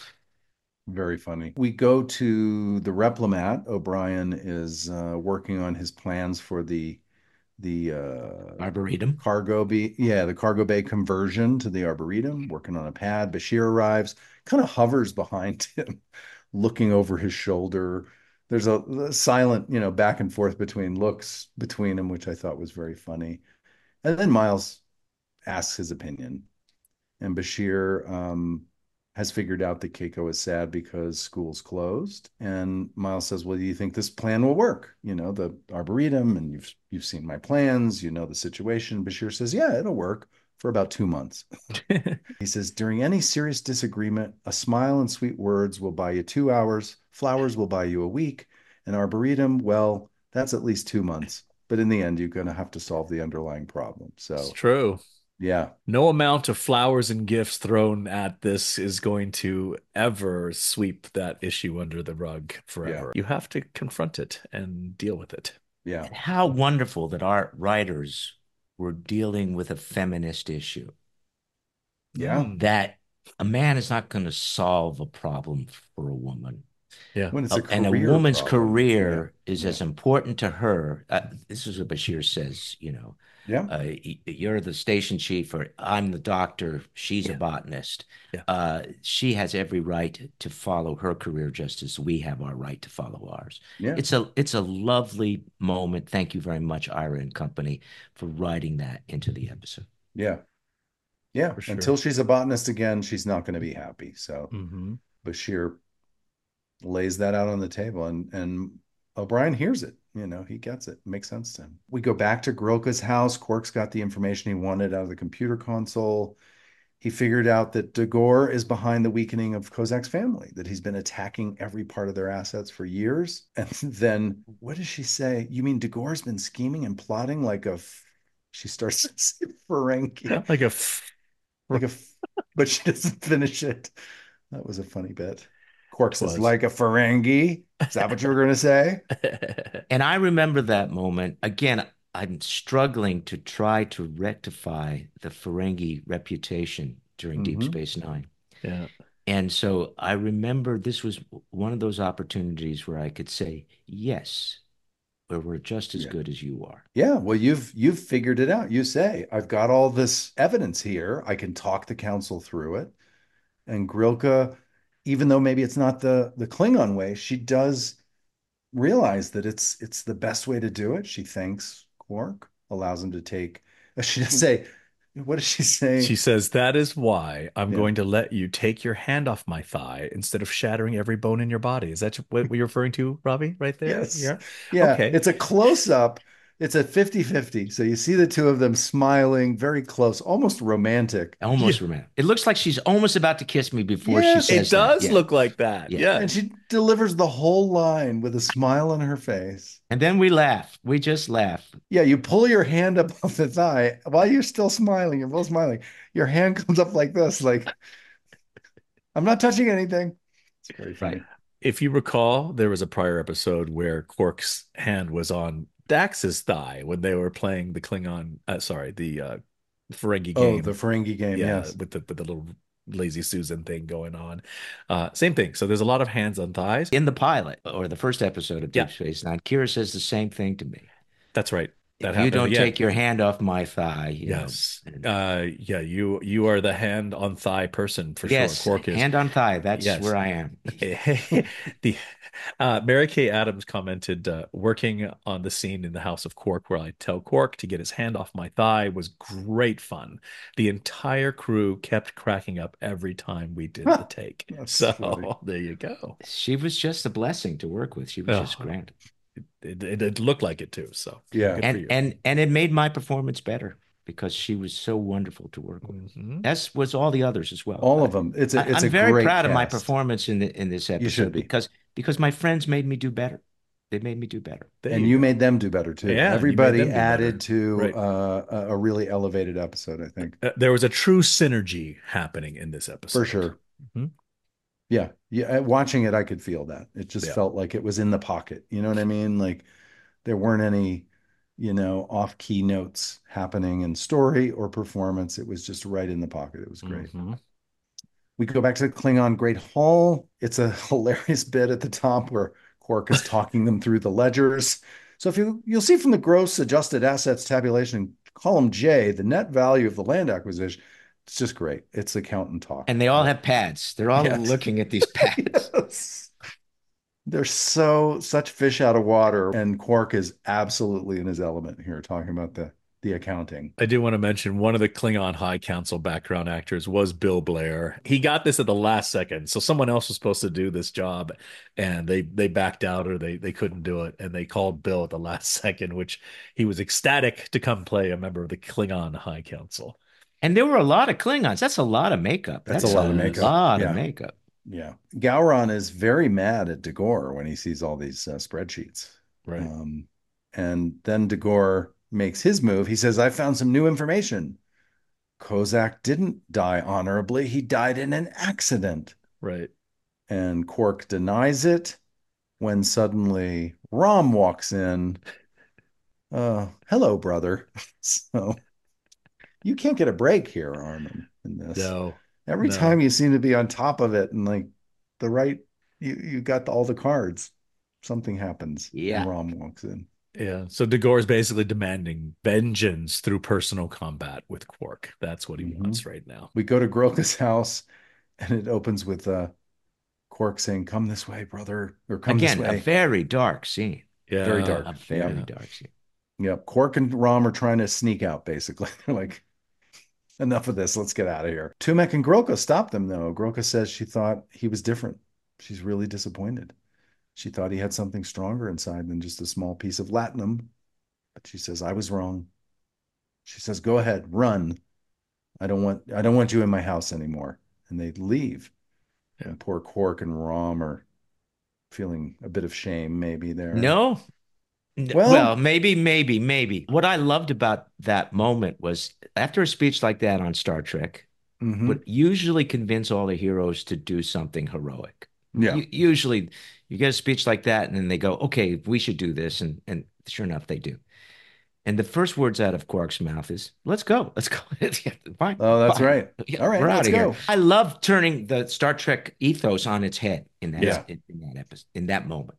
Very funny. We go to the Replimat. O'Brien is uh, working on his plans for the the uh, Arboretum. cargo bay. Yeah, the cargo bay conversion to the Arboretum. Working on a pad. Bashir arrives, kind of hovers behind him, looking over his shoulder. There's a, a silent, you know, back and forth between looks between them, which I thought was very funny. And then Miles asks his opinion, and Bashir um, has figured out that Keiko is sad because school's closed. And Miles says, "Well, do you think this plan will work? You know, the Arboretum, and you've you've seen my plans, you know the situation." Bashir says, "Yeah, it'll work for about two months." He says, "During any serious disagreement, a smile and sweet words will buy you two hours. Flowers will buy you a week. An Arboretum, well, that's at least two months. But in the end, you're going to have to solve the underlying problem." So, It's true. yeah. No amount of flowers and gifts thrown at this is going to ever sweep that issue under the rug forever. Yeah. You have to confront it and deal with it. Yeah. And how wonderful that our writers were dealing with a feminist issue. Yeah. Mm. That a man is not going to solve a problem for a woman. Yeah. When it's a and a career woman's problem. career Yeah. is Yeah. as important to her. Uh, this is what Bashir says, you know, Yeah. uh, y- you're the station chief, or I'm the doctor, she's Yeah. a botanist. Yeah. Uh, she has every right to follow her career just as we have our right to follow ours. Yeah. It's a it's a lovely moment. Thank you very much, Ira and company, for writing that into the episode. Yeah. Yeah. For sure. Until she's a botanist again, she's not going to be happy. So Mm-hmm. Bashir lays that out on the table, and and O'Brien hears it. You know, he gets it. Makes sense to him. We go back to Grilka's house. Quark's got the information he wanted out of the computer console. He figured out that Dagor is behind the weakening of Kozak's family, that he's been attacking every part of their assets for years. And then what does she say? You mean Dagor's been scheming and plotting like a, f-" she starts to say Ferengi, Like a f- like a, f-" but she doesn't finish it. That was a funny bit. Quark It says, was. like a Ferengi. Is that what you were going to say? And I remember that moment. Again, I'm struggling to try to rectify the Ferengi reputation during Deep Mhm. Space Nine. Yeah. And so I remember this was one of those opportunities where I could say, yes, where we're just as Yeah. good as you are. Yeah, well, you've you've figured it out. You say, I've got all this evidence here. I can talk the council through it. And Grilka, even though maybe it's not the the Klingon way, she does realize that it's it's the best way to do it. She thanks Quark, allows him to take. She does say, what does she say? She says, "That is why I'm Yeah. going to let you take your hand off my thigh instead of shattering every bone in your body." Is that what you're referring to, Robbie, right there? Yes. Yeah. Yeah, Okay. it's a close up. It's a fifty fifty. So you see the two of them smiling, very close, almost romantic. Almost romantic. It looks like she's almost about to kiss me before Yes. she It says that. does Yeah. look like that. Yeah. Yeah. And she delivers the whole line with a smile on her face. And then we laugh. We just laugh. Yeah, you pull your hand up off the thigh while you're still smiling. You're both smiling. Your hand comes up like this, like, I'm not touching anything. It's very funny. Right. If you recall, there was a prior episode where Quark's hand was on Dax's thigh when they were playing the Klingon, uh, sorry, the uh, Ferengi Oh, game. the Ferengi game, yeah, yes. with the, with the little lazy Susan thing going on. Uh, same thing. So there's a lot of hands on thighs. In the pilot or the first episode of Deep Yeah. Space Nine, Kira says the same thing to me. That's right. That If you happened don't again. take your hand off my thigh, you Yes. know. Uh, yeah, you you are the hand on thigh person for Yes, sure. Quark is. hand on thigh. That's Yes. where I am. the uh, Mary Kay Adams commented, uh, working on the scene in the House of Quark where I tell Quark to get his hand off my thigh was great fun. The entire crew kept cracking up every time we did the take. That's So funny. there you go. She was just a blessing to work with. She was Oh. just grand. It, it, it looked like it too. So Yeah. good for And you. and and it made my performance better because she was so wonderful to work with. Mhm. As was all the others as well. All of them. It's a, I, it's I'm a very great proud of my cast. performance in the, in this should episode be. because because my friends made me do better. They made me do better. There And you go. made them do better too. Yeah, you made Everybody them do added better. to Right. uh, a a really elevated episode, I think. Uh, there was a true synergy happening in this episode. For sure. Mhm. Yeah. Yeah. Watching it, I could feel that. It just Yeah. felt like it was in the pocket. You know what I mean? Like there weren't any, you know, off-key notes happening in story or performance. It was just right in the pocket. It was great. Mm-hmm. We go back to the Klingon Great Hall. It's a hilarious bit at the top where Quark is talking them through the ledgers. So if you you'll see from the gross adjusted assets tabulation, column J, the net value of the land acquisition. It's just great. It's accountant talk. And they all have pads. They're all Yes. looking at these pads. Yes. They're so such fish out of water, and Quark is absolutely in his element here, talking about the the accounting. I do want to mention one of the Klingon High Council background actors was Bill Blair. He got this at the last second, so someone else was supposed to do this job, and they they backed out or they they couldn't do it, and they called Bill at the last second, which he was ecstatic to come play a member of the Klingon High Council. And there were a lot of Klingons. That's a lot of makeup. That's, That's a lot of makeup. A lot yeah. of makeup. Yeah. Gowron is very mad at Dagor when he sees all these uh, spreadsheets. Right. Um, and then Dagor makes his move. He says, I found some new information. Kozak didn't die honorably. He died in an accident. Right. And Quark denies it when suddenly Rom walks in. Uh, hello, brother. So you can't get a break here, Armin, in this. No. Every no. time you seem to be on top of it and like the right, you, you got all the cards. Something happens. Yeah. And Rom walks in. Yeah. So Dagor is basically demanding vengeance through personal combat with Quark. That's what he Mhm. wants right now. We go to Groka's house and it opens with uh, Quark saying, come this way, brother. Or come Again, this way. a very dark scene. Yeah. Very dark. A very Yeah. dark scene. Yep. Quark and Rom are trying to sneak out, basically. They're like, enough of this. Let's get out of here. Tumek and Groka stop them, though. Groka says she thought he was different. She's really disappointed. She thought he had something stronger inside than just a small piece of latinum. But she says, I was wrong. She says, go ahead, run. I don't want I don't want you in my house anymore. And they leave. Yeah. And poor Quark and Rom are feeling a bit of shame, maybe there. No. N- Well- Well, maybe, maybe, maybe. What I loved about that moment was after a speech like that on Star Trek, Mhm. would usually convince all the heroes to do something heroic. Yeah. U- usually you get a speech like that and then they go, okay, we should do this. And, and sure enough, they do. And the first words out of Quark's mouth is, let's go. Let's go. Fine. Oh, that's fine. right. Yeah, All right, we're out let's of here. go. I love turning the Star Trek ethos on its head in that, Yeah. in, in that episode, in that moment.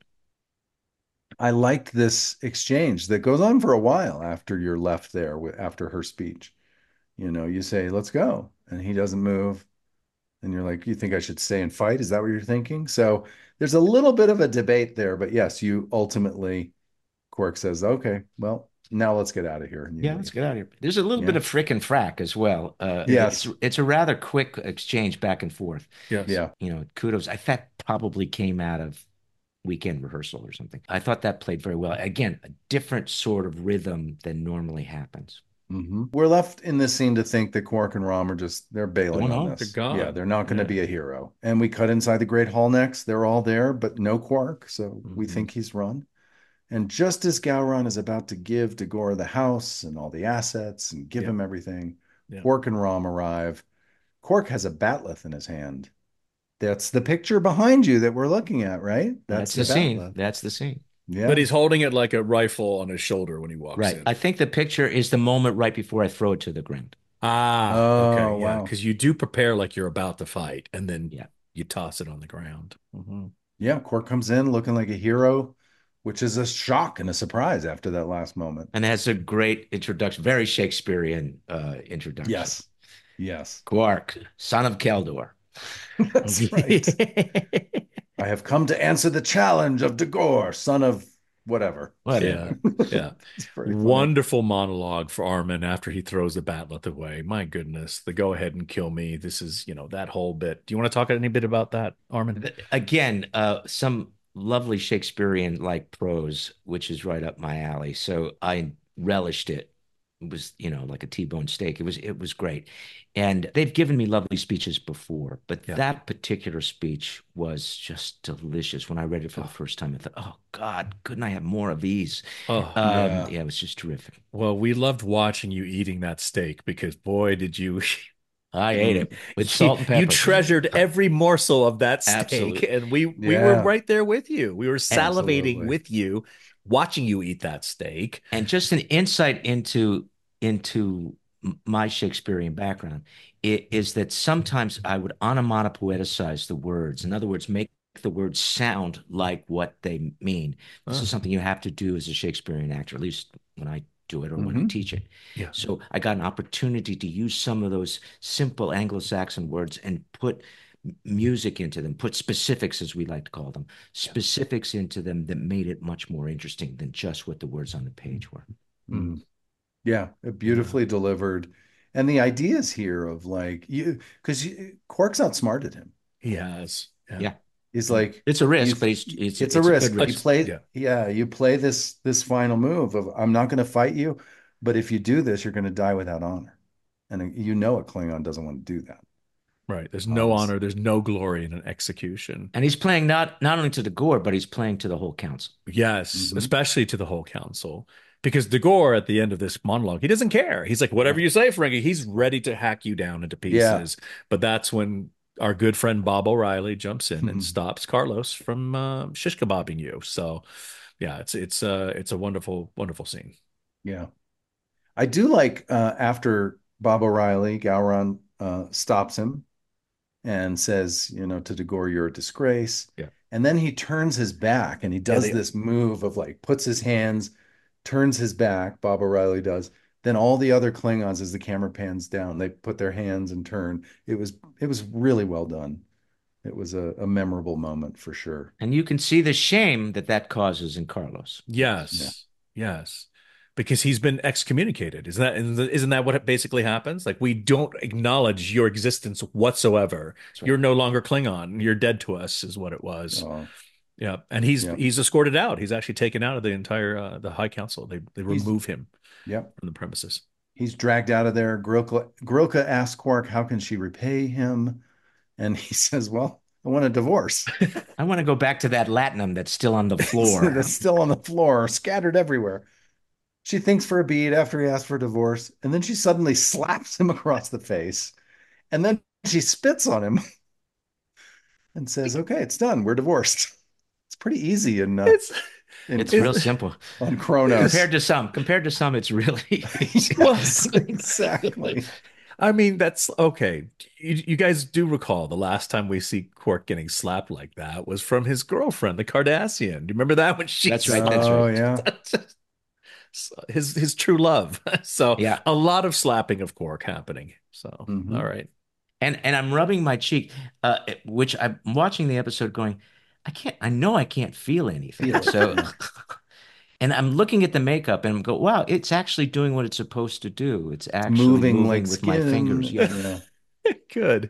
I liked this exchange that goes on for a while after you're left there with after her speech. You know, you say, let's go. And he doesn't move. And you're like, you think I should stay and fight? Is that what you're thinking? So there's a little bit of a debate there. But yes, you ultimately, Quark says, okay, well, now let's get out of here. And you Yeah, leave. let's get out of here. There's a little Yeah. bit of frick and frack as well. Uh, Yes. It's, it's a rather quick exchange back and forth. Yes. Yeah. You know, kudos. I thought probably came out of weekend rehearsal or something. I thought that played very well. Again, a different sort of rhythm than normally happens. Mhm. We're left in this scene to think that Quark and Rom are just, they're bailing Going on home. this. They're gone. Yeah, they're not going to Yeah. be a hero. And we cut inside the Great Hall next. They're all there, but no Quark. So we Mhm. think he's run. And just as Gowron is about to give Dagor the house and all the assets and give Yeah. him everything, Yeah. Quark and Rom arrive. Quark has a bat'leth in his hand. That's the picture behind you that we're looking at, right? That's, the, the scene. bat'leth. That's the scene. Yeah. But he's holding it like a rifle on his shoulder when he walks Right. in. I think the picture is the moment right before I throw it to the ground. Ah, Oh, okay, yeah, wow. because you do prepare like you're about to fight, and then Yeah. you toss it on the ground. Mhm. Yeah, Quark comes in looking like a hero, which is a shock and a surprise after that last moment. And has a great introduction, very Shakespearean uh, introduction. Yes. Yes. Quark, son of Keldor. That's right. I have come to answer the challenge of Dagor, son of whatever. Whatever. Yeah, yeah. It's very funny. Wonderful monologue for Armin after he throws the bat'leth away. My goodness, the go ahead and kill me. This is, you know, that whole bit. Do you want to talk any bit about that, Armin? Again, uh, some lovely Shakespearean like prose, which is right up my alley. So I relished it. It was, you know, like a T-bone steak. It was, it was great. And they've given me lovely speeches before, but Yeah. that particular speech was just delicious. When I read it for the first time, I thought, oh God, couldn't I have more of these? Oh, Um, yeah. yeah. It was just terrific. well, we loved watching you eating that steak because boy, did you I ate it with You, salt and you pepper. treasured every morsel of that steak, Absolutely. and we we were Yeah, right there with you. We were salivating absolutely. with you, watching you eat that steak. And just an insight into into my Shakespearean background i- is that sometimes I would onomatopoeticize the words. In other words, make the words sound like what they mean. This Huh. is something you have to do as a Shakespearean actor, at least when I do it or when I Hmm. teach it. Yeah. So I got an opportunity to use some of those simple Anglo-Saxon words and put m- music into them, put specifics, as we like to call them, specifics into them that made it much more interesting than just what the words on the page were. Mm. Yeah, Yeah. beautifully delivered. And the ideas here of like you, because Quark's outsmarted him. He has. Yeah. Yeah. He's Yeah. like, It's a risk, you, but it's it's it's a it's a good risk. You risk. play, Yeah. yeah, you play this this final move of I'm not going to fight you, but if you do this, you're going to die without honor. And you know a Klingon doesn't want to do that. Right. There's no Um, honor. There's no glory in an execution. And he's playing not not only to the gore, but he's playing to the whole council. Yes, mhm. especially to the whole council. Because De Gore, at the end of this monologue, he doesn't care. He's like, whatever Yeah. you say, Frankie, he's ready to hack you down into Yeah. pieces. But that's when our good friend Bob O'Reilly jumps in and stops Carlos from uh, shish kebabbing you. So, yeah, it's it's uh it's a wonderful, wonderful scene. Yeah. I do like uh, after Bob O'Reilly, Gowron uh, stops him and says, you know, to Dagor, you're a disgrace. Yeah. And then he turns his back and he Yeah, does they, this move of like puts his hands, turns his back, Bob O'Reilly does. Then all the other Klingons, as the camera pans down, they put their hands and turn. It was it was really well done. It was a, a memorable moment for sure. And you can see the shame that that causes in Carlos. Yeah. yes, yes, because he's been excommunicated. Isn't that isn't isn't that what basically happens? Like we don't acknowledge your existence whatsoever. That's right. You're no longer Klingon. You're dead to us, is what it was. Oh, Yeah, and he's yeah. he's escorted out. He's actually taken out of the entire uh, the High Council. They they He's remove him yep. from the premises. He's dragged out of there. Grilka, Grilka asks Quark, how can she repay him? And he says, well, I want a divorce. I want to go back to that latinum that's still on the floor. That's still on the floor, scattered everywhere. She thinks for a beat after he asks for a divorce, and then she suddenly slaps him across the face. And then she spits on him and says, okay, it's done. We're divorced. It's pretty easy in, uh, It's in It's real simple. on Kronos. Compared to some, compared to some, it's really easy. Yes, exactly. I mean, that's okay. You, you guys do recall the last time we see Quark getting slapped like that was from his girlfriend, the Cardassian. Do you remember that when she? That's right. That's Oh, right. yeah. his his true love. So Yeah. a lot of slapping of Quark happening. So Mhm. all right. And and I'm rubbing my cheek, uh, which I'm watching the episode going, I can't, I know I can't feel anything. Feel it, So, yeah. and I'm looking at the makeup and I'm go, wow, it's actually doing what it's supposed to do. It's actually Moving moving like with my skin. fingers. Yeah. Yeah. Good.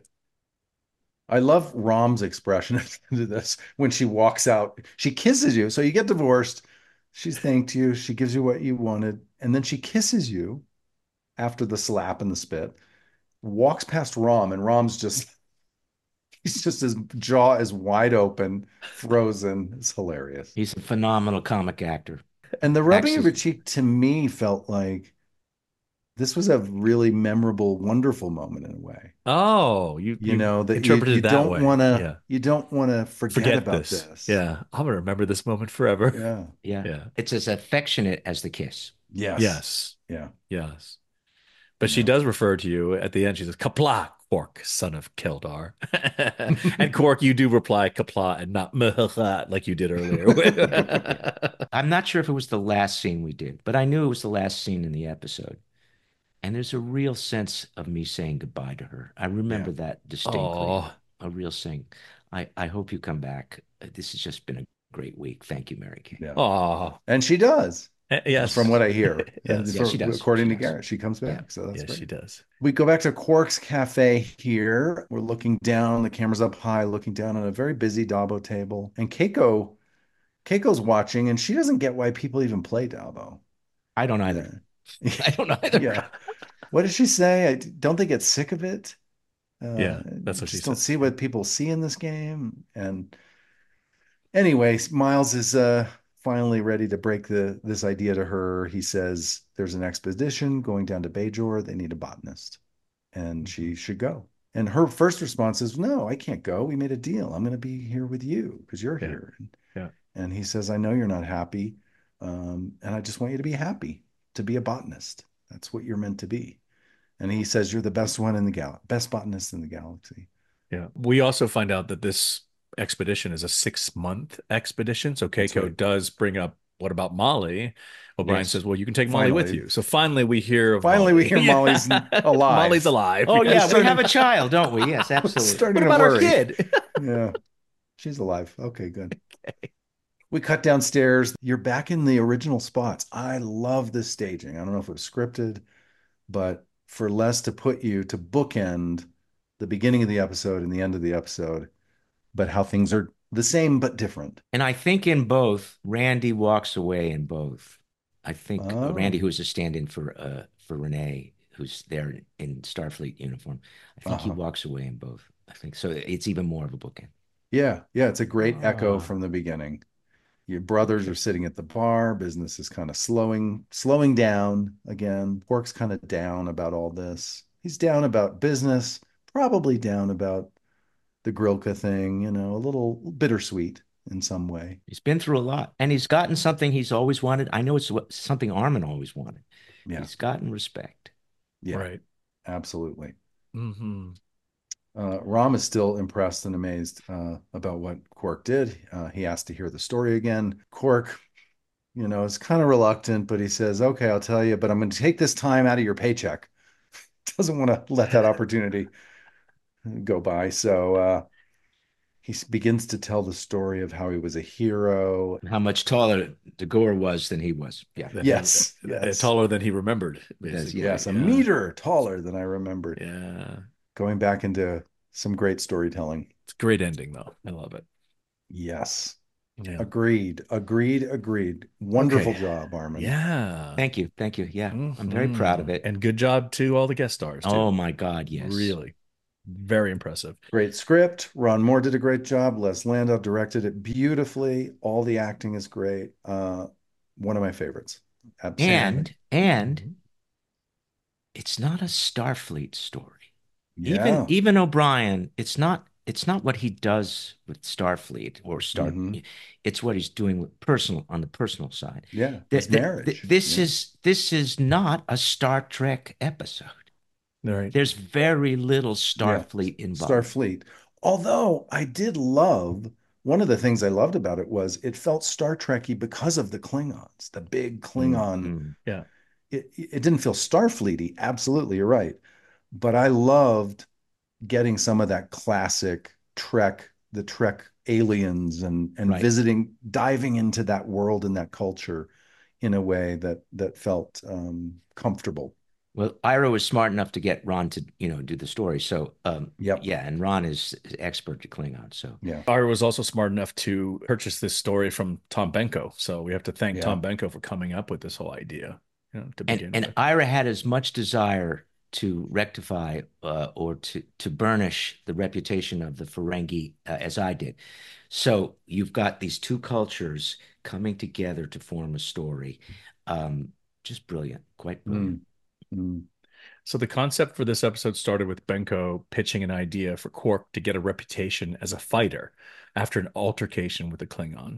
I love Rom's expression to this when she walks out. She kisses you. So you get divorced. She's thanked you. She gives you what you wanted. And then she kisses you after the slap and the spit, walks past Rom, and Rom's just, he's just, his jaw is wide open, frozen. It's hilarious. He's a phenomenal comic actor. And the rubbing of Actually- her cheek to me felt like this was a really memorable, wonderful moment in a way. Oh, you You know, that you, interpreted you that don't way. want to, Yeah. you don't want to forget, Forget about this. this. Yeah. I'm gonna remember this moment forever. Yeah. Yeah. Yeah. It's as affectionate as the kiss. Yes. Yes. Yeah. Yes. But she Yeah. does refer to you at the end. She says, Kapla, Quark, son of Keldar. And Quark, you do reply Kapla and not Mh like you did earlier. I'm not sure if it was the last scene we did, but I knew it was the last scene in the episode. And there's a real sense of me saying goodbye to her. I remember Yeah. that distinctly. Oh, A real saying, I, I hope you come back. Uh, This has just been a great week. Thank you, Mary Kay. Yeah. oh, And she does, yes. from what I hear. Yes. And Yeah, for- she does. According She to does. Garrett, she comes back. Yeah. So that's Yes, great. she does. We go back to Quark's Cafe here. We're looking down, the camera's up high, looking down on a very busy Dabo table. And Keiko, Keiko's watching, and she doesn't get why people even play Dabo. I don't either. Yeah. I don't either. Yeah. What did she say? I don't they get sick of it? Uh, Yeah, that's what she just don't said. see what people see in this game. And anyways, Miles is uh finally ready to break the this idea to her. He says there's an expedition going down to Bajor. They need a botanist. and she should go. And her first response is, no, I can't go. We made a deal. I'm going to be here with you because you're Yeah. here. Yeah. And he says, I know you're not happy. Um, and I just want you to be happy, to be a botanist. That's what you're meant to be. And he says, you're the best one in the gal, best botanist in the galaxy. Yeah. We also find out that this expedition is a six month expedition. So Keiko right. does bring up, what about Molly? O'Brien Yes. says, well, you can take Molly with Finally. you. So finally we hear of Finally, Molly. we hear Yeah. Molly's alive. Molly's alive. Oh, yeah, starting- we have a child, don't we? Yes, absolutely. Starting What to about our worry. kid? Yeah, she's alive. Okay, good. Okay. We cut downstairs. You're back in the original spots. I love this staging. I don't know if it was scripted, but for Les to put you to bookend the beginning of the episode and the end of the episode, but how things are the same but different. And I think in both, Randy walks away in both. I think Oh. Randy, who is a stand-in for uh, for Renee, who's there in Starfleet uniform, I think he Uh-huh. walks away in both. I think so. It's even more of a bookend. Yeah, yeah, it's a great echo Ah. from the beginning. Your brothers are sitting at the bar. Business is kind of slowing, slowing down again. Quark's kind of down about all this. He's down about business, probably down about the Grilka thing, you know, a little bittersweet in some way. He's been through a lot, and he's gotten something he's always wanted. I know it's what, something Armin always wanted. Yeah, He's gotten respect. yeah, Right. absolutely. Mm-hmm. Uh, Rom is still impressed and amazed uh, about what Quark did. Uh, he asked to hear the story again. Quark, you know, is kind of reluctant, but he says, okay, I'll tell you, but I'm going to take this time out of your paycheck. Doesn't want to let that opportunity go by. So uh, he begins to tell the story of how he was a hero. How much taller Dagor was than he was. Yeah. Yes, Uh, yes. taller than he remembered. Basically. Yes, a Yeah. meter taller than I remembered. Yeah. Going back into some great storytelling. It's a great ending, though. I love it. Yes. Yeah. Agreed. Agreed. Agreed. Wonderful Okay. job, Armin. Yeah. Thank you. Thank you. Yeah. I'm very Mhm. proud of it. And good job to all the guest stars, too. Oh, my God. Yes. Really. Very impressive. Great script. Ron Moore did a great job. Les Landau directed it beautifully. All the acting is great. Uh, one of my favorites. Absolutely. And, and it's not a Starfleet story. yeah. Even even O'Brien, it's not it's not what he does with Starfleet or Star. Mhm. It's what he's doing with personal on the personal side. yeah. Th- His th- marriage. th- this Yeah. is this is not a Star Trek episode. All right. There's very little Starfleet involved. Starfleet. Although I did love, one of the things I loved about it was it felt Star Trekky because of the Klingons, the big Klingon. Mm. Yeah. It, it didn't feel Starfleety. Absolutely, you're right. But I loved getting some of that classic Trek, the Trek aliens, and and Right. visiting, diving into that world and that culture in a way that that felt um, comfortable. Well, Ira was smart enough to get Ron to, you know, do the story. So, um, Yep. yeah, and Ron is, is expert to Klingon. So, Yeah. Ira was also smart enough to purchase this story from Tom Benko. So we have to thank Yeah. Tom Benko for coming up with this whole idea. You know, to begin and and with. Ira had as much desire to rectify uh, or to to burnish the reputation of the Ferengi uh, as I did. So you've got these two cultures coming together to form a story. Um, just brilliant, quite brilliant. Mm. Mm. So the concept for this episode started with Benko pitching an idea for Quark to get a reputation as a fighter after an altercation with a Klingon.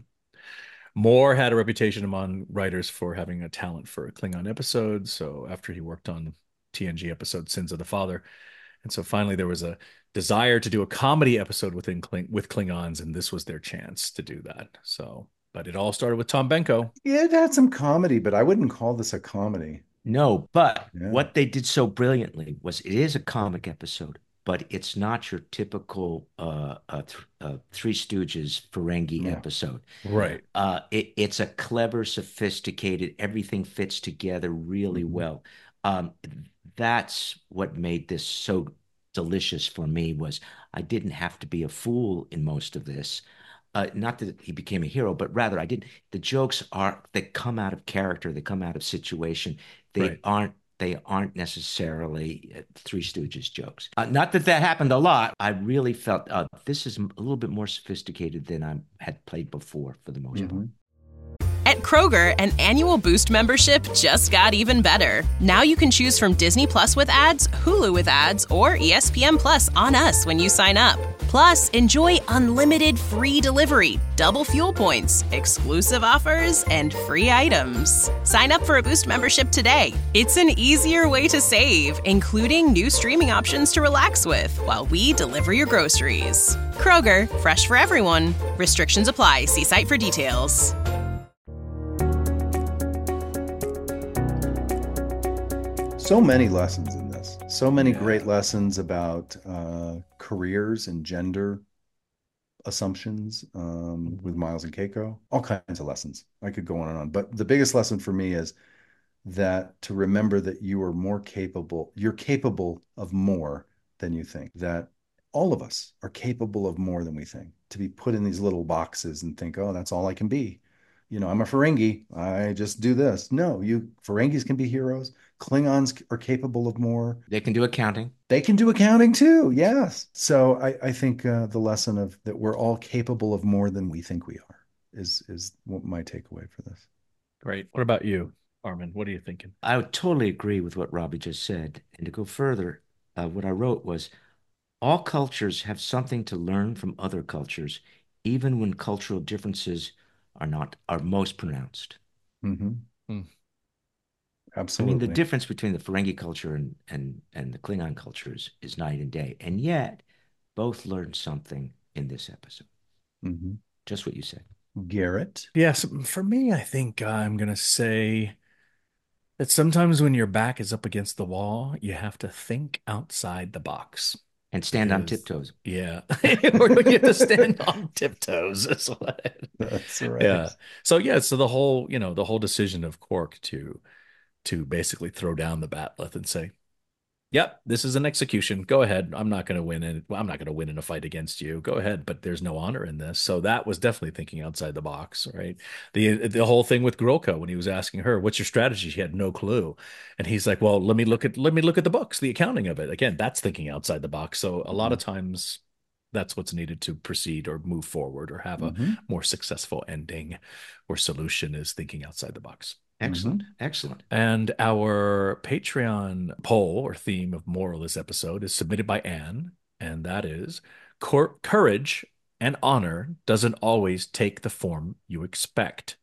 Moore had a reputation among writers for having a talent for a Klingon episode. So after he worked on T N G episode Sins of the Father, and so finally there was a desire to do a comedy episode within Kling- with Klingons, and this was their chance to do that. So, but it all started with Tom Benko. Yeah, it had some comedy, but I wouldn't call this a comedy. No, but Yeah. what they did so brilliantly was it is a comic episode, but it's not your typical uh, uh, th- uh, Three Stooges Ferengi Yeah. episode. Right. Uh, it, it's a clever, sophisticated, everything fits together really Mhm. well. Um, that's what made this so delicious for me was I didn't have to be a fool in most of this. Uh, not that he became a hero, but rather I did. The jokes are they come out of character, they come out of situation. They Right. aren't they aren't necessarily uh, Three Stooges jokes. Uh, not that that happened a lot. I really felt uh, this is a little bit more sophisticated than I had played before for the most part. Mhm. At At Kroger, an annual Boost membership just got even better. Now you can choose from Disney Plus with ads, Hulu with ads, or E S P N Plus on us when you sign up. Plus, enjoy unlimited free delivery, double fuel points, exclusive offers, and free items. Sign up for a Boost membership today. It's an easier way to save, including new streaming options to relax with while we deliver your groceries. Kroger, fresh for everyone. Restrictions apply. See site for details. So many lessons in this. So many Yeah. great lessons about uh, careers and gender assumptions um, with Miles and Keiko. All kinds of lessons. I could go on and on. But the biggest lesson for me is that to remember that you are more capable, you're capable of more than you think. That all of us are capable of more than we think. To be put in these little boxes and think, oh, that's all I can be. You know, I'm a Ferengi. I just do this. No, you Ferengis can be heroes. Klingons are capable of more. They can do accounting. They can do accounting too. Yes. So I, I think uh, the lesson of that we're all capable of more than we think we are is is what my takeaway for this. Great. What about you, Armin? What are you thinking? I would totally agree with what Robbie just said. And to go further, uh, what I wrote was all cultures have something to learn from other cultures, even when cultural differences are not are most pronounced. Mm-hmm. Hmm. Absolutely. I mean, the difference between the Ferengi culture and and and the Klingon cultures is night and day, and yet both learned something in this episode. Mm-hmm. Just what you said. Garrett. Yes, for me, I think I'm going to say that sometimes when your back is up against the wall, you have to think outside the box. And stand on Because- tiptoes. Yeah. Or you have to stand on tiptoes. That's what. That's right. Yeah. So yeah, so the whole, you know, the whole decision of Quark to to basically throw down the bat'leth and say, "Yep, this is an execution. Go ahead. I'm not going to win in well, I'm not going to win in a fight against you. Go ahead, but there's no honor in this." So that was definitely thinking outside the box, right? The the whole thing with Grilka when he was asking her, "What's your strategy?" She had no clue. And he's like, "Well, let me look at let me look at the books, the accounting of it." Again, that's thinking outside the box. So a lot of times that's what's needed to proceed or move forward or have a Mhm. more successful ending or solution is thinking outside the box. Excellent. Excellent. And our Patreon poll or theme of moral this episode is submitted by Anne, and that is "Cour- courage and honor doesn't always take the form you expect."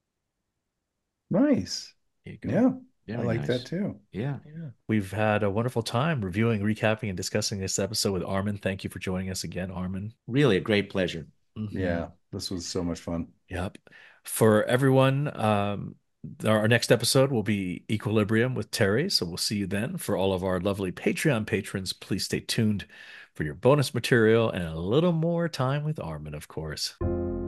Nice. There you go. Yeah. Very I like nice. that too. Yeah. Yeah. We've had a wonderful time reviewing, recapping, and discussing this episode with Armin. Thank you for joining us again, Armin. Really a great pleasure. Mhm. Yeah. This was so much fun. Yep. For everyone, um, our next episode will be Equilibrium with Terry. So we'll see you then. For all of our lovely Patreon patrons, please stay tuned for your bonus material and a little more time with Armin, of course.